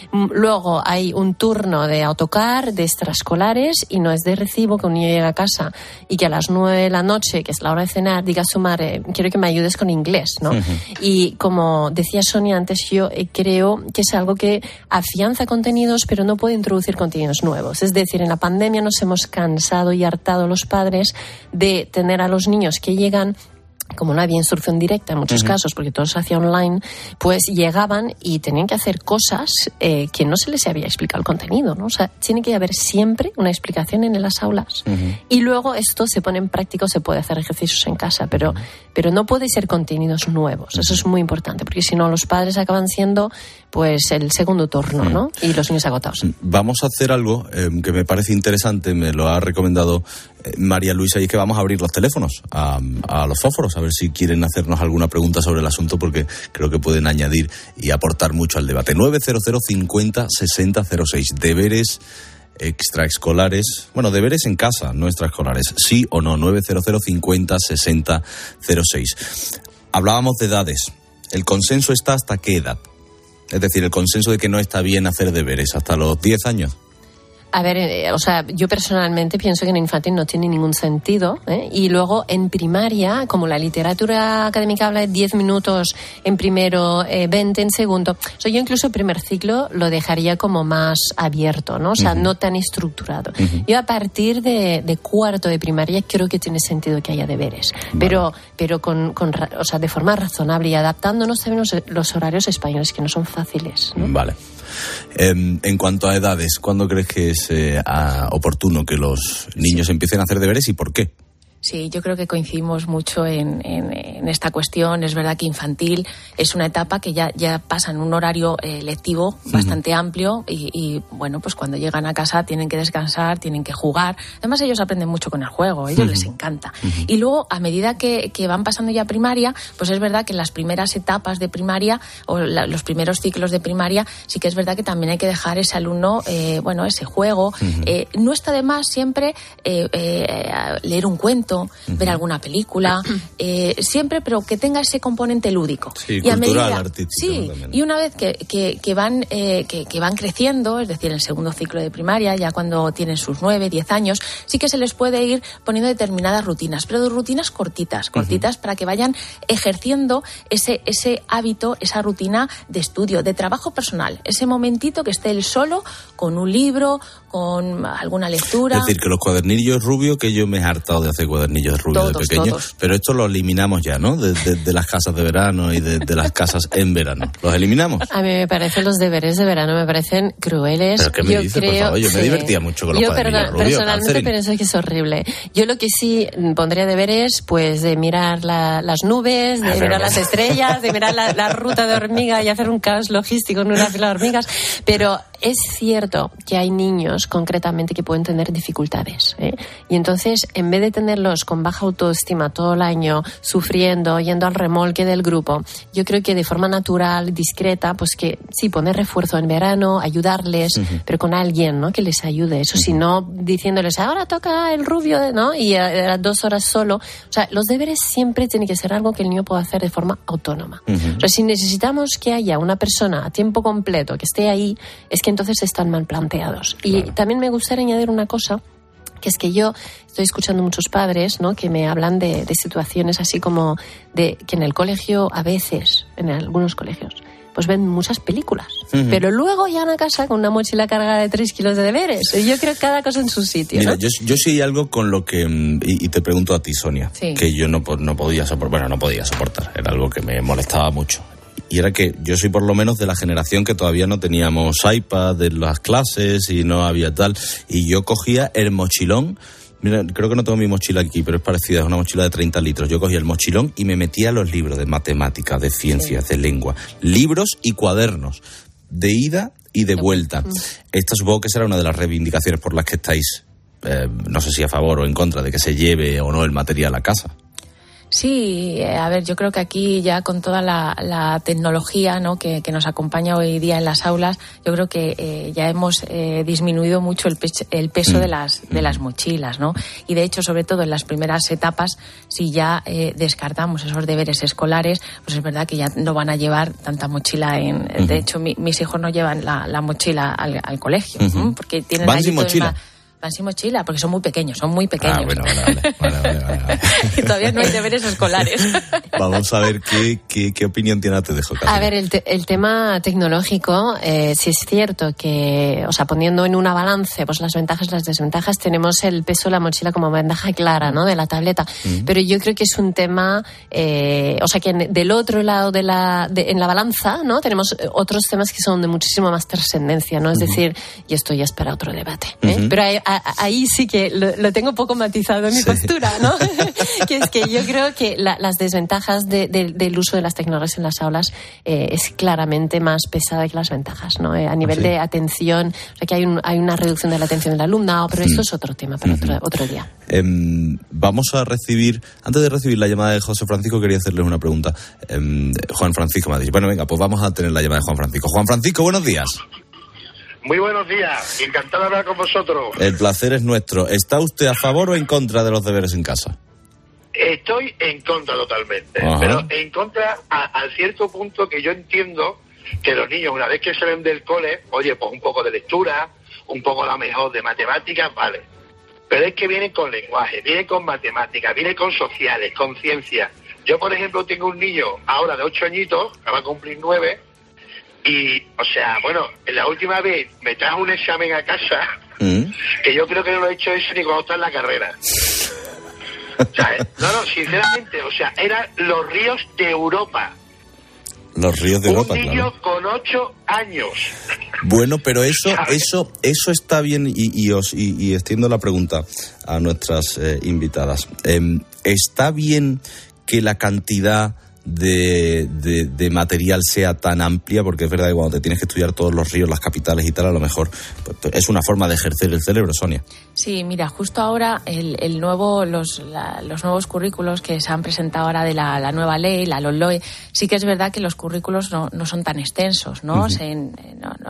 Luego hay un turno de autocar, de extraescolares, y no es de recibo que un niño llegue a casa y que a las nueve de la noche, que es la hora de cenar, diga a su madre, quiero que me ayudes con inglés, ¿no? Uh-huh. Y como decía Sonia antes, yo creo que es algo que afianza contenidos, pero no puede introducir contenidos nuevos. Es decir, en la pandemia nos hemos cansado y hartado los padres de tener a los niños que llegan, como no había instrucción directa en muchos uh-huh. casos, porque todo se hacía online, pues llegaban y tenían que hacer cosas eh, que no se les había explicado el contenido, ¿no? O sea, tiene que haber siempre una explicación en las aulas. Uh-huh. Y luego esto se pone en práctica, se puede hacer ejercicios en casa, pero, uh-huh. pero no puede ser contenidos nuevos. Uh-huh. Eso es muy importante, porque si no, los padres acaban siendo pues el segundo turno, uh-huh. ¿no? Y los niños agotados. Vamos a hacer algo eh, que me parece interesante, me lo ha recomendado eh, María Luisa, y es que vamos a abrir los teléfonos a, a los fósforos, a ver si quieren hacernos alguna pregunta sobre el asunto, porque creo que pueden añadir y aportar mucho al debate. nueve cero cero cincuenta sesenta cero seis. Deberes extraescolares, bueno, deberes en casa, no extraescolares, sí o no. Nueve cero cero cincuenta sesenta cero seis. Hablábamos de edades. ¿El consenso está hasta qué edad? Es decir, el consenso de que no está bien hacer deberes, ¿hasta los diez años? A ver, eh, o sea, yo personalmente pienso que en infantil no tiene ningún sentido, ¿eh? Y luego en primaria, como la literatura académica habla de diez minutos en primero, eh, veinte en segundo, o sea, yo incluso el primer ciclo lo dejaría como más abierto, ¿no? O sea, uh-huh. no tan estructurado. Uh-huh. Yo a partir de, de cuarto de primaria creo que tiene sentido que haya deberes, vale. pero pero con, con, o sea, de forma razonable y adaptándonos también los, los horarios españoles, que no son fáciles, ¿no? Vale. Eh, en cuanto a edades, ¿cuándo crees que es eh, a, oportuno que los niños sí. empiecen a hacer deberes y por qué? Sí, yo creo que coincidimos mucho en, en, en esta cuestión. Es verdad que infantil es una etapa que ya, ya pasa en un horario eh, lectivo bastante uh-huh. amplio y, y, bueno, pues cuando llegan a casa tienen que descansar, tienen que jugar. Además, ellos aprenden mucho con el juego, a ellos uh-huh. les encanta. Uh-huh. Y luego, a medida que, que van pasando ya a primaria, pues es verdad que en las primeras etapas de primaria o la, los primeros ciclos de primaria, sí que es verdad que también hay que dejar ese alumno, eh, bueno, ese juego. Uh-huh. Eh, no está de más siempre eh, eh, leer un cuento, Uh-huh. ver alguna película, eh, siempre, pero que tenga ese componente lúdico. Sí, y cultural, a medida, artístico. Sí, también. Y una vez que, que, que, van, eh, que, que van creciendo, es decir, en el segundo ciclo de primaria, ya cuando tienen sus nueve, diez años, sí que se les puede ir poniendo determinadas rutinas, pero de rutinas cortitas, cortitas uh-huh. para que vayan ejerciendo ese, ese hábito, esa rutina de estudio, de trabajo personal, ese momentito que esté él solo con un libro, con alguna lectura. Es decir, que los cuadernillos rubios, que yo me he hartado de hacer cuadernillos rubios todos, de pequeño, todos. Pero esto lo eliminamos ya, ¿no? De, de, de las casas de verano y de, de las casas en verano. ¿Los eliminamos? A mí me parecen los deberes de verano, me parecen crueles. ¿Pero qué me yo dices, creo, por favor? Yo sí. me divertía mucho con los yo cuadernillos perdo- rubios. Personalmente pienso que es horrible. Yo lo que sí pondría deberes, pues de mirar la, las nubes, de ah, mirar las estrellas, de mirar la, la ruta de hormiga y hacer un caos logístico en una fila de hormigas. Pero es cierto que hay niños, concretamente, que pueden tener dificultades, ¿eh? Y entonces, en vez de tenerlos con baja autoestima todo el año, sufriendo, yendo al remolque del grupo, yo creo que de forma natural, discreta, pues que sí, poner refuerzo en verano, ayudarles, uh-huh. pero con alguien, ¿no? Que les ayude. Eso uh-huh. sí, no diciéndoles, ahora toca el rubio, ¿no? Y a, a dos horas solo. O sea, los deberes siempre tienen que ser algo que el niño pueda hacer de forma autónoma. Uh-huh. O sea, si necesitamos que haya una persona a tiempo completo que esté ahí, es que entonces están mal planteados. Y claro. también me gustaría añadir una cosa, que es que yo estoy escuchando muchos padres, ¿no? Que me hablan de, de situaciones así como de que en el colegio, a veces, en algunos colegios, pues ven muchas películas, uh-huh. pero luego llegan a casa con una mochila cargada de tres kilos de deberes. Y yo creo que cada cosa en su sitio, Mira, ¿no? yo, yo sí hay algo con lo que, y, y te pregunto a ti, Sonia, sí. que yo no, no podía soportar, bueno, no podía soportar, era algo que me molestaba mucho. Y era que yo soy por lo menos de la generación que todavía no teníamos iPad en las clases y no había tal. Y yo cogía el mochilón. Mira, creo que no tengo mi mochila aquí, pero es parecida, es una mochila de treinta litros. Yo cogía el mochilón y me metía los libros de matemáticas, de ciencias, sí. de lengua. Libros y cuadernos, de ida y de vuelta. Mm. Esta supongo que será una de las reivindicaciones por las que estáis, eh, no sé si a favor o en contra de que se lleve o no el material a casa. Sí, a ver, yo creo que aquí ya con toda la, la tecnología, ¿no? que, que nos acompaña hoy día en las aulas, yo creo que eh, ya hemos eh, disminuido mucho el, pecho, el peso mm. de las de las mochilas, ¿no? Y de hecho, sobre todo en las primeras etapas, si ya eh, descartamos esos deberes escolares, pues es verdad que ya no van a llevar tanta mochila. En uh-huh. De hecho, mi, mis hijos no llevan la, la mochila al, al colegio, uh-huh. ¿no? Porque tienen ¿Van sin mochila? Una, van sin mochila, porque son muy pequeños, son muy pequeños. Ah, bueno, vale, vale, vale, vale, vale, vale. Y todavía no hay deberes escolares. Vamos a ver qué, qué, qué opinión tiene, te dejo, Cáceres. A ver, el, te, el tema tecnológico, eh, sí es cierto que, o sea, poniendo en una balance pues las ventajas y las desventajas, tenemos el peso de la mochila como ventaja clara, ¿no? De la tableta. Mm. Pero yo creo que es un tema, eh, o sea, que en, del otro lado de la, de, en la balanza, ¿no? Tenemos otros temas que son de muchísimo más trascendencia, ¿no? Es mm. decir, y esto ya es para otro debate, ¿eh? Mm-hmm. Pero hay, a, ahí sí que lo, lo tengo poco matizado en mi sí. postura, ¿no? Que es que yo creo que la, las desventajas de, de, del uso de las tecnologías en las aulas eh, es claramente más pesada que las ventajas, ¿no? Eh, a nivel ¿sí? de atención, o sea que hay, un, hay una reducción de la atención del alumnado, pero mm. esto es otro tema para mm-hmm. otro, otro día. Eh, vamos a recibir, antes de recibir la llamada de José Francisco, quería hacerles una pregunta. Eh, Juan Francisco me ha dicho, bueno, venga, pues vamos a tener la llamada de Juan Francisco. Juan Francisco, buenos días. Muy buenos días, encantado de hablar con vosotros. El placer es nuestro. ¿Está usted a favor o en contra de los deberes en casa? Estoy en contra totalmente, Ajá. pero en contra a, al cierto punto que yo entiendo que los niños, una vez que salen del cole, oye, pues un poco de lectura, un poco a lo mejor de matemáticas, vale. Pero es que viene con lenguaje, viene con matemáticas, viene con sociales, con ciencias. Yo, por ejemplo, tengo un niño ahora de ocho añitos, que va a cumplir nueve, y, o sea, bueno, la última vez me trajo un examen a casa, ¿Mm? que yo creo que no lo he hecho eso ni cuando está en la carrera. O sea, no, no, sinceramente, o sea, eran los ríos de Europa. Los ríos de Europa, un niño claro. con ocho años. Bueno, pero eso, eso, eso está bien, y, y os y, y extiendo la pregunta a nuestras eh, invitadas. Eh, ¿Está bien que la cantidad de, de, de material sea tan amplia? Porque es verdad que cuando te tienes que estudiar todos los ríos, las capitales y tal, a lo mejor pues, es una forma de ejercer el cerebro, Sonia. Sí, mira, justo ahora el, el nuevo, los, la, los nuevos currículos que se han presentado ahora de la, la nueva ley, la LOMLOE, sí que es verdad que los currículos no, no son tan extensos, ¿no? Uh-huh. Se, no, no,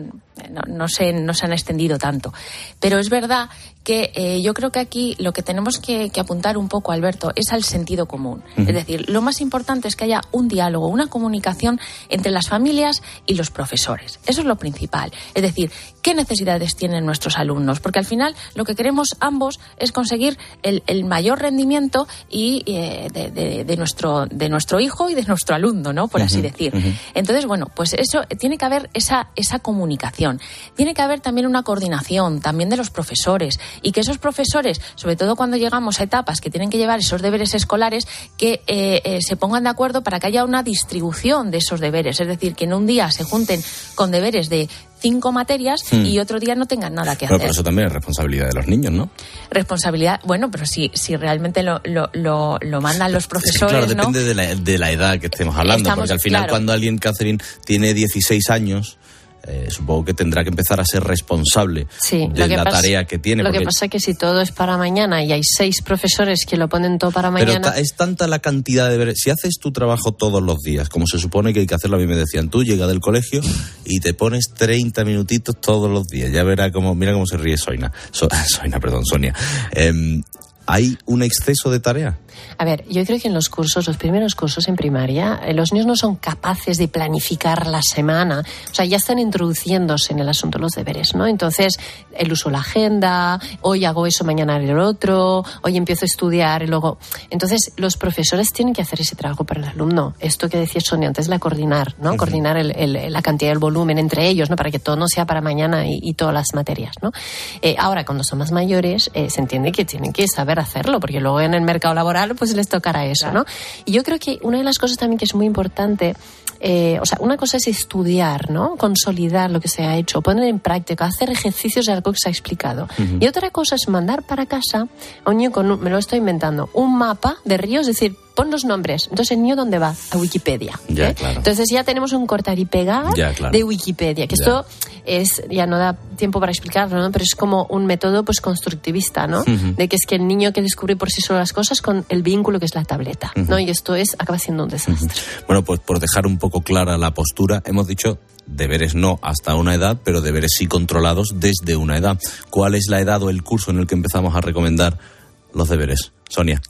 no, no, se, no se han extendido tanto. Pero es verdad que eh, yo creo que aquí lo que tenemos que, que apuntar un poco, Alberto, es al sentido común. Uh-huh. Es decir, lo más importante es que haya un diálogo, una comunicación entre las familias y los profesores. Eso es lo principal. Es decir, ¿qué necesidades tienen nuestros alumnos? Porque al final lo que queremos ambos es conseguir el, el mayor rendimiento y eh, de, de, de, nuestro, de nuestro hijo y de nuestro alumno, ¿no? Por uh-huh, así decir. Uh-huh. Entonces, bueno, pues eso, tiene que haber esa, esa comunicación. Tiene que haber también una coordinación, también de los profesores, y que esos profesores, sobre todo cuando llegamos a etapas que tienen que llevar esos deberes escolares, que eh, eh, se pongan de acuerdo para que haya una distribución de esos deberes. Es decir, que en un día se junten con deberes de cinco materias hmm. y otro día no tengan nada que hacer. Bueno, pero eso también es responsabilidad de los niños, ¿no? Responsabilidad, bueno, pero si, si realmente lo, lo, lo, lo mandan los profesores, es que, claro, ¿no? Depende de la, de la edad que estemos hablando, Estamos, porque al final claro. cuando alguien, Catherine, tiene dieciséis años... Eh, supongo que tendrá que empezar a ser responsable sí, de la pasa, tarea que tiene. Lo porque... que pasa es que si todo es para mañana y hay seis profesores que lo ponen todo para mañana... Pero ta- es tanta la cantidad de deberes. Si haces tu trabajo todos los días, como se supone que hay que hacerlo, a mí me decían, tú llegas del colegio y te pones treinta minutitos todos los días. Ya verá cómo, mira cómo se ríe Soina. So, Soina, perdón, Sonia. Eh, ¿Hay un exceso de tarea? A ver, yo creo que en los cursos, los primeros cursos en primaria, los niños no son capaces de planificar la semana. O sea, ya están introduciéndose en el asunto de los deberes, ¿no? Entonces, el uso de la agenda, hoy hago eso, mañana haré el otro, hoy empiezo a estudiar y luego... Entonces, los profesores tienen que hacer ese trabajo para el alumno. Esto que decía Sonia antes, la coordinar, ¿no? Uh-huh. Coordinar el, el, la cantidad del volumen entre ellos, ¿no? Para que todo no sea para mañana y, y todas las materias, ¿no? Eh, ahora, cuando son más mayores, eh, se entiende que tienen que saber hacerlo, porque luego en el mercado laboral pues les tocará eso, claro. ¿no? Y yo creo que una de las cosas también que es muy importante, eh, o sea, una cosa es estudiar, ¿no? Consolidar lo que se ha hecho, poner en práctica, hacer ejercicios de algo que se ha explicado. Uh-huh. Y otra cosa es mandar para casa a un niño con, un, me lo estoy inventando, un mapa de ríos, es decir, pon los nombres. Entonces, ¿el niño dónde va? A Wikipedia. Ya, ¿eh? claro. Entonces, ya tenemos un cortar y pegar ya, claro. de Wikipedia. Que ya. Esto es, ya no da tiempo para explicarlo, ¿no? Pero es como un método pues constructivista, ¿no? Uh-huh. De que es que el niño que descubre por sí solo las cosas con el vínculo que es la tableta, uh-huh. ¿no? Y esto es, acaba siendo un desastre. Uh-huh. Bueno, pues por dejar un poco clara la postura, hemos dicho deberes no hasta una edad, pero deberes sí controlados desde una edad. ¿Cuál es la edad o el curso en el que empezamos a recomendar los deberes? Sonia.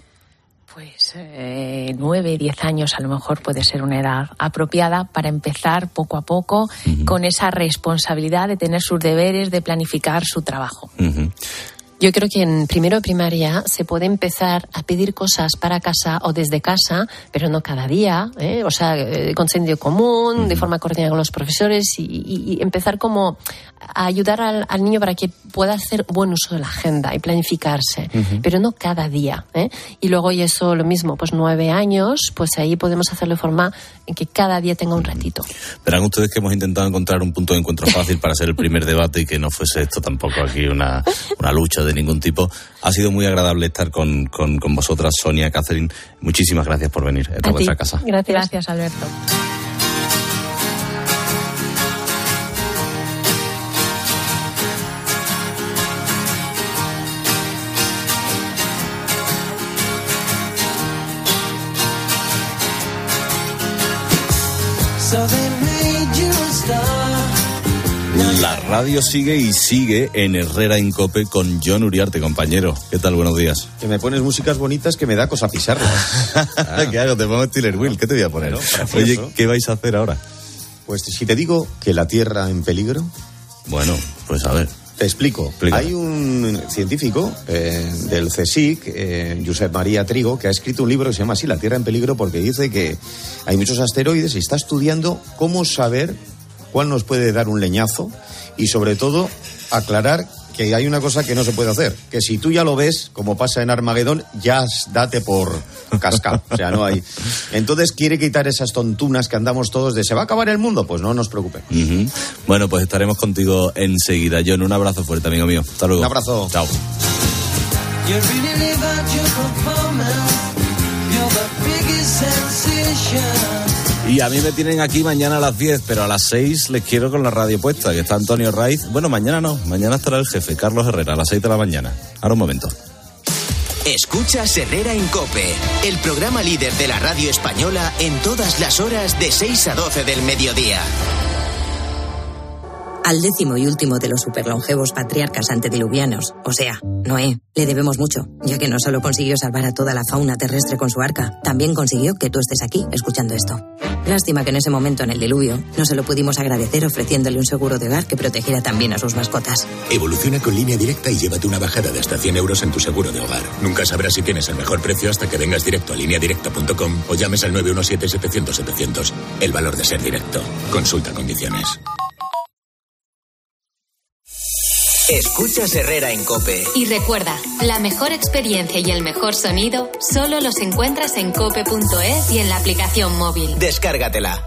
Pues eh, nueve, diez años a lo mejor puede ser una edad apropiada para empezar poco a poco uh-huh. con esa responsabilidad de tener sus deberes, de planificar su trabajo. Uh-huh. Yo creo que en primero de primaria se puede empezar a pedir cosas para casa o desde casa, pero no cada día, ¿eh? O sea, eh, con sentido común, uh-huh. de forma coordinada con los profesores y, y, y empezar como a ayudar al, al niño para que pueda hacer buen uso de la agenda y planificarse, uh-huh. pero no cada día, ¿eh? Y luego, y eso lo mismo, pues nueve años, pues ahí podemos hacerlo de forma en que cada día tenga un ratito. Verán ustedes que hemos intentado encontrar un punto de encuentro fácil para ser el primer debate y que no fuese esto tampoco aquí una, una lucha de ningún tipo. Ha sido muy agradable estar con, con, con vosotras, Sonia, Catherine. Muchísimas gracias por venir a, a vuestra casa. Gracias. Gracias, Alberto. La radio sigue y sigue en Herrera en Cope con Jon Uriarte, compañero. ¿Qué tal? Buenos días. Que me pones músicas bonitas que me da cosa pisarlas. Ah. ¿Qué hago? Te pongo Stiller Wheel. ¿Qué te voy a poner? Bueno, oye, ¿qué vais a hacer ahora? Pues si te digo que la Tierra en peligro... Bueno, pues a ver. Te explico. Explica. Hay un científico eh, del CSIC, eh, Josep María Trigo, que ha escrito un libro que se llama así, La Tierra en Peligro, porque dice que hay muchos asteroides y está estudiando cómo saber cuál nos puede dar un leñazo y, sobre todo, aclarar que hay una cosa que no se puede hacer, que si tú ya lo ves, como pasa en Armagedón, ya date por cascado. O sea, no hay. Entonces quiere quitar esas tontunas que andamos todos de ¿se va a acabar el mundo? Pues no nos preocupen. Uh-huh. Bueno, pues estaremos contigo enseguida. John, un abrazo fuerte, amigo mío. Hasta luego. Un abrazo. Chao. Y a mí me tienen aquí mañana a las diez, pero a las seis les quiero con la radio puesta, que está Antonio Raiz. Bueno, mañana no, mañana estará el jefe, Carlos Herrera, a las seis de la mañana. Ahora un momento. Escuchas Herrera en COPE, el programa líder de la radio española en todas las horas de seis a doce del mediodía. Al décimo y último de los superlongevos patriarcas antediluvianos, o sea, Noé, le debemos mucho, ya que no solo consiguió salvar a toda la fauna terrestre con su arca, también consiguió que tú estés aquí escuchando esto. Lástima que en ese momento, en el diluvio, no se lo pudimos agradecer ofreciéndole un seguro de hogar que protegiera también a sus mascotas. Evoluciona con Línea Directa y llévate una bajada de hasta cien euros en tu seguro de hogar. Nunca sabrás si tienes el mejor precio hasta que vengas directo a línea directa punto com o llames al nueve uno siete, setecientos, setecientos. El valor de ser directo. Consulta condiciones. Escuchas Herrera en COPE. Y recuerda, la mejor experiencia y el mejor sonido solo los encuentras en cope punto es y en la aplicación móvil. Descárgatela.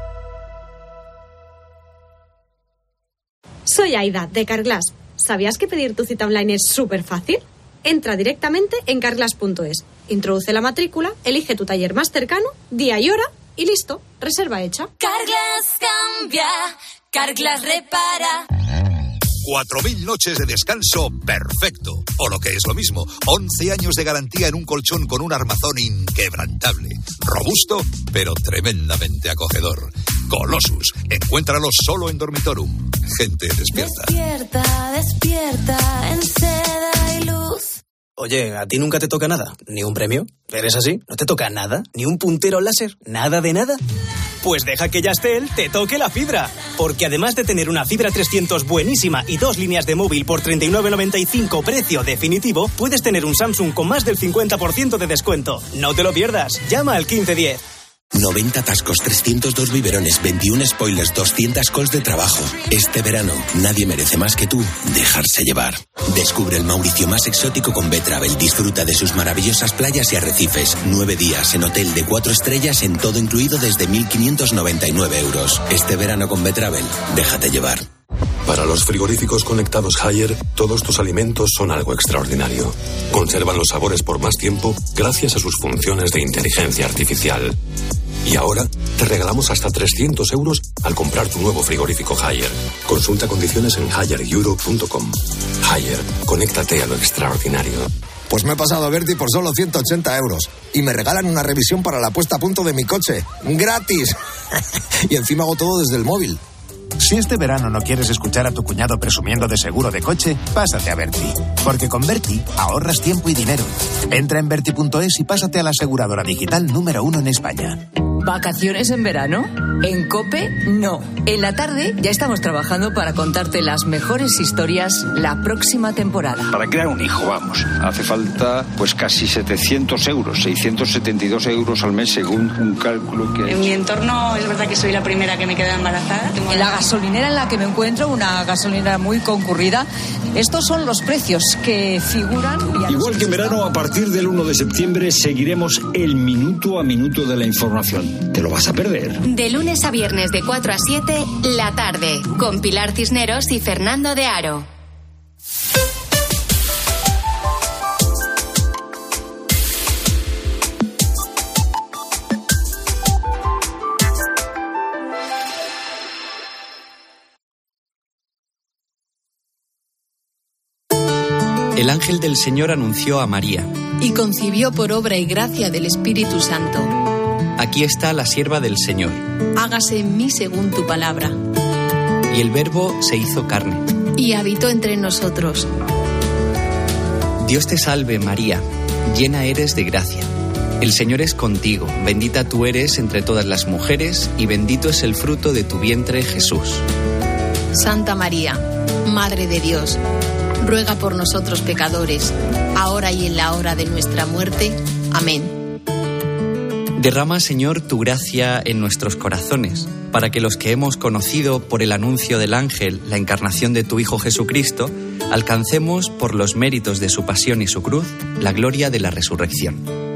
Soy Aida, de Carglass. ¿Sabías que pedir tu cita online es súper fácil? Entra directamente en carglass punto es, introduce la matrícula, elige tu taller más cercano, día y hora y listo, reserva hecha. Carglass cambia, Carglass repara. Cuatro mil noches de descanso perfecto. O lo que es lo mismo, once años de garantía en un colchón con un armazón inquebrantable. Robusto, pero tremendamente acogedor. Colossus. Encuéntralo solo en Dormitorum. Gente despierta. Despierta, despierta, en seda y luz. Oye, ¿a ti nunca te toca nada? ¿Ni un premio? ¿Eres así? ¿No te toca nada? ¿Ni un puntero láser? ¿Nada de nada? Pues deja que Yastel te toque la fibra. Porque además de tener una fibra trescientos buenísima y dos líneas de móvil por treinta y nueve noventa y cinco precio definitivo, puedes tener un Samsung con más del cincuenta por ciento de descuento. No te lo pierdas. Llama al quince diez. noventa atascos, trescientos dos biberones, veintiún spoilers, doscientas calls de trabajo. Este verano, nadie merece más que tú dejarse llevar. Descubre el Mauricio más exótico con B-Travel. Disfruta de sus maravillosas playas y arrecifes. Nueve días en hotel de cuatro estrellas en todo incluido desde mil quinientos noventa y nueve euros. Este verano con B-Travel, déjate llevar. Para los frigoríficos conectados Haier, todos tus alimentos son algo extraordinario. Conservan los sabores por más tiempo gracias a sus funciones de inteligencia artificial. Y ahora te regalamos hasta trescientos euros al comprar tu nuevo frigorífico Haier. Consulta condiciones en haier euro punto com. Haier, conéctate a lo extraordinario. Pues me he pasado a Berti por solo ciento ochenta euros. Y me regalan una revisión para la puesta a punto de mi coche. ¡Gratis! Y encima hago todo desde el móvil. Si este verano no quieres escuchar a tu cuñado presumiendo de seguro de coche, pásate a Berti. Porque con Berti ahorras tiempo y dinero. Entra en berti punto es y pásate a la aseguradora digital número uno en España. ¿Vacaciones en verano? En COPE, no. En la tarde ya estamos trabajando para contarte las mejores historias la próxima temporada. Para crear un hijo, vamos, hace falta pues casi setecientos euros, seiscientos setenta y dos euros al mes según un cálculo que... En mi entorno es verdad que soy la primera que me queda embarazada. En la gasolinera en la que me encuentro, una gasolinera muy concurrida, estos son los precios que figuran... Igual que en verano, a partir del uno de septiembre seguiremos el minuto a minuto de la información. ¿Te lo vas a perder? De lunes a viernes de cuatro a siete, La Tarde, con Pilar Cisneros y Fernando de Aro. El ángel del Señor anunció a María. Y concibió por obra y gracia del Espíritu Santo. Aquí está la sierva del Señor. Hágase en mí según tu palabra. Y el Verbo se hizo carne. Y habitó entre nosotros. Dios te salve, María, llena eres de gracia. El Señor es contigo, bendita tú eres entre todas las mujeres, y bendito es el fruto de tu vientre, Jesús. Santa María, Madre de Dios, ruega por nosotros pecadores, ahora y en la hora de nuestra muerte. Amén. Derrama, Señor, tu gracia en nuestros corazones, para que los que hemos conocido por el anuncio del ángel la encarnación de tu Hijo Jesucristo, alcancemos, por los méritos de su pasión y su cruz, la gloria de la resurrección.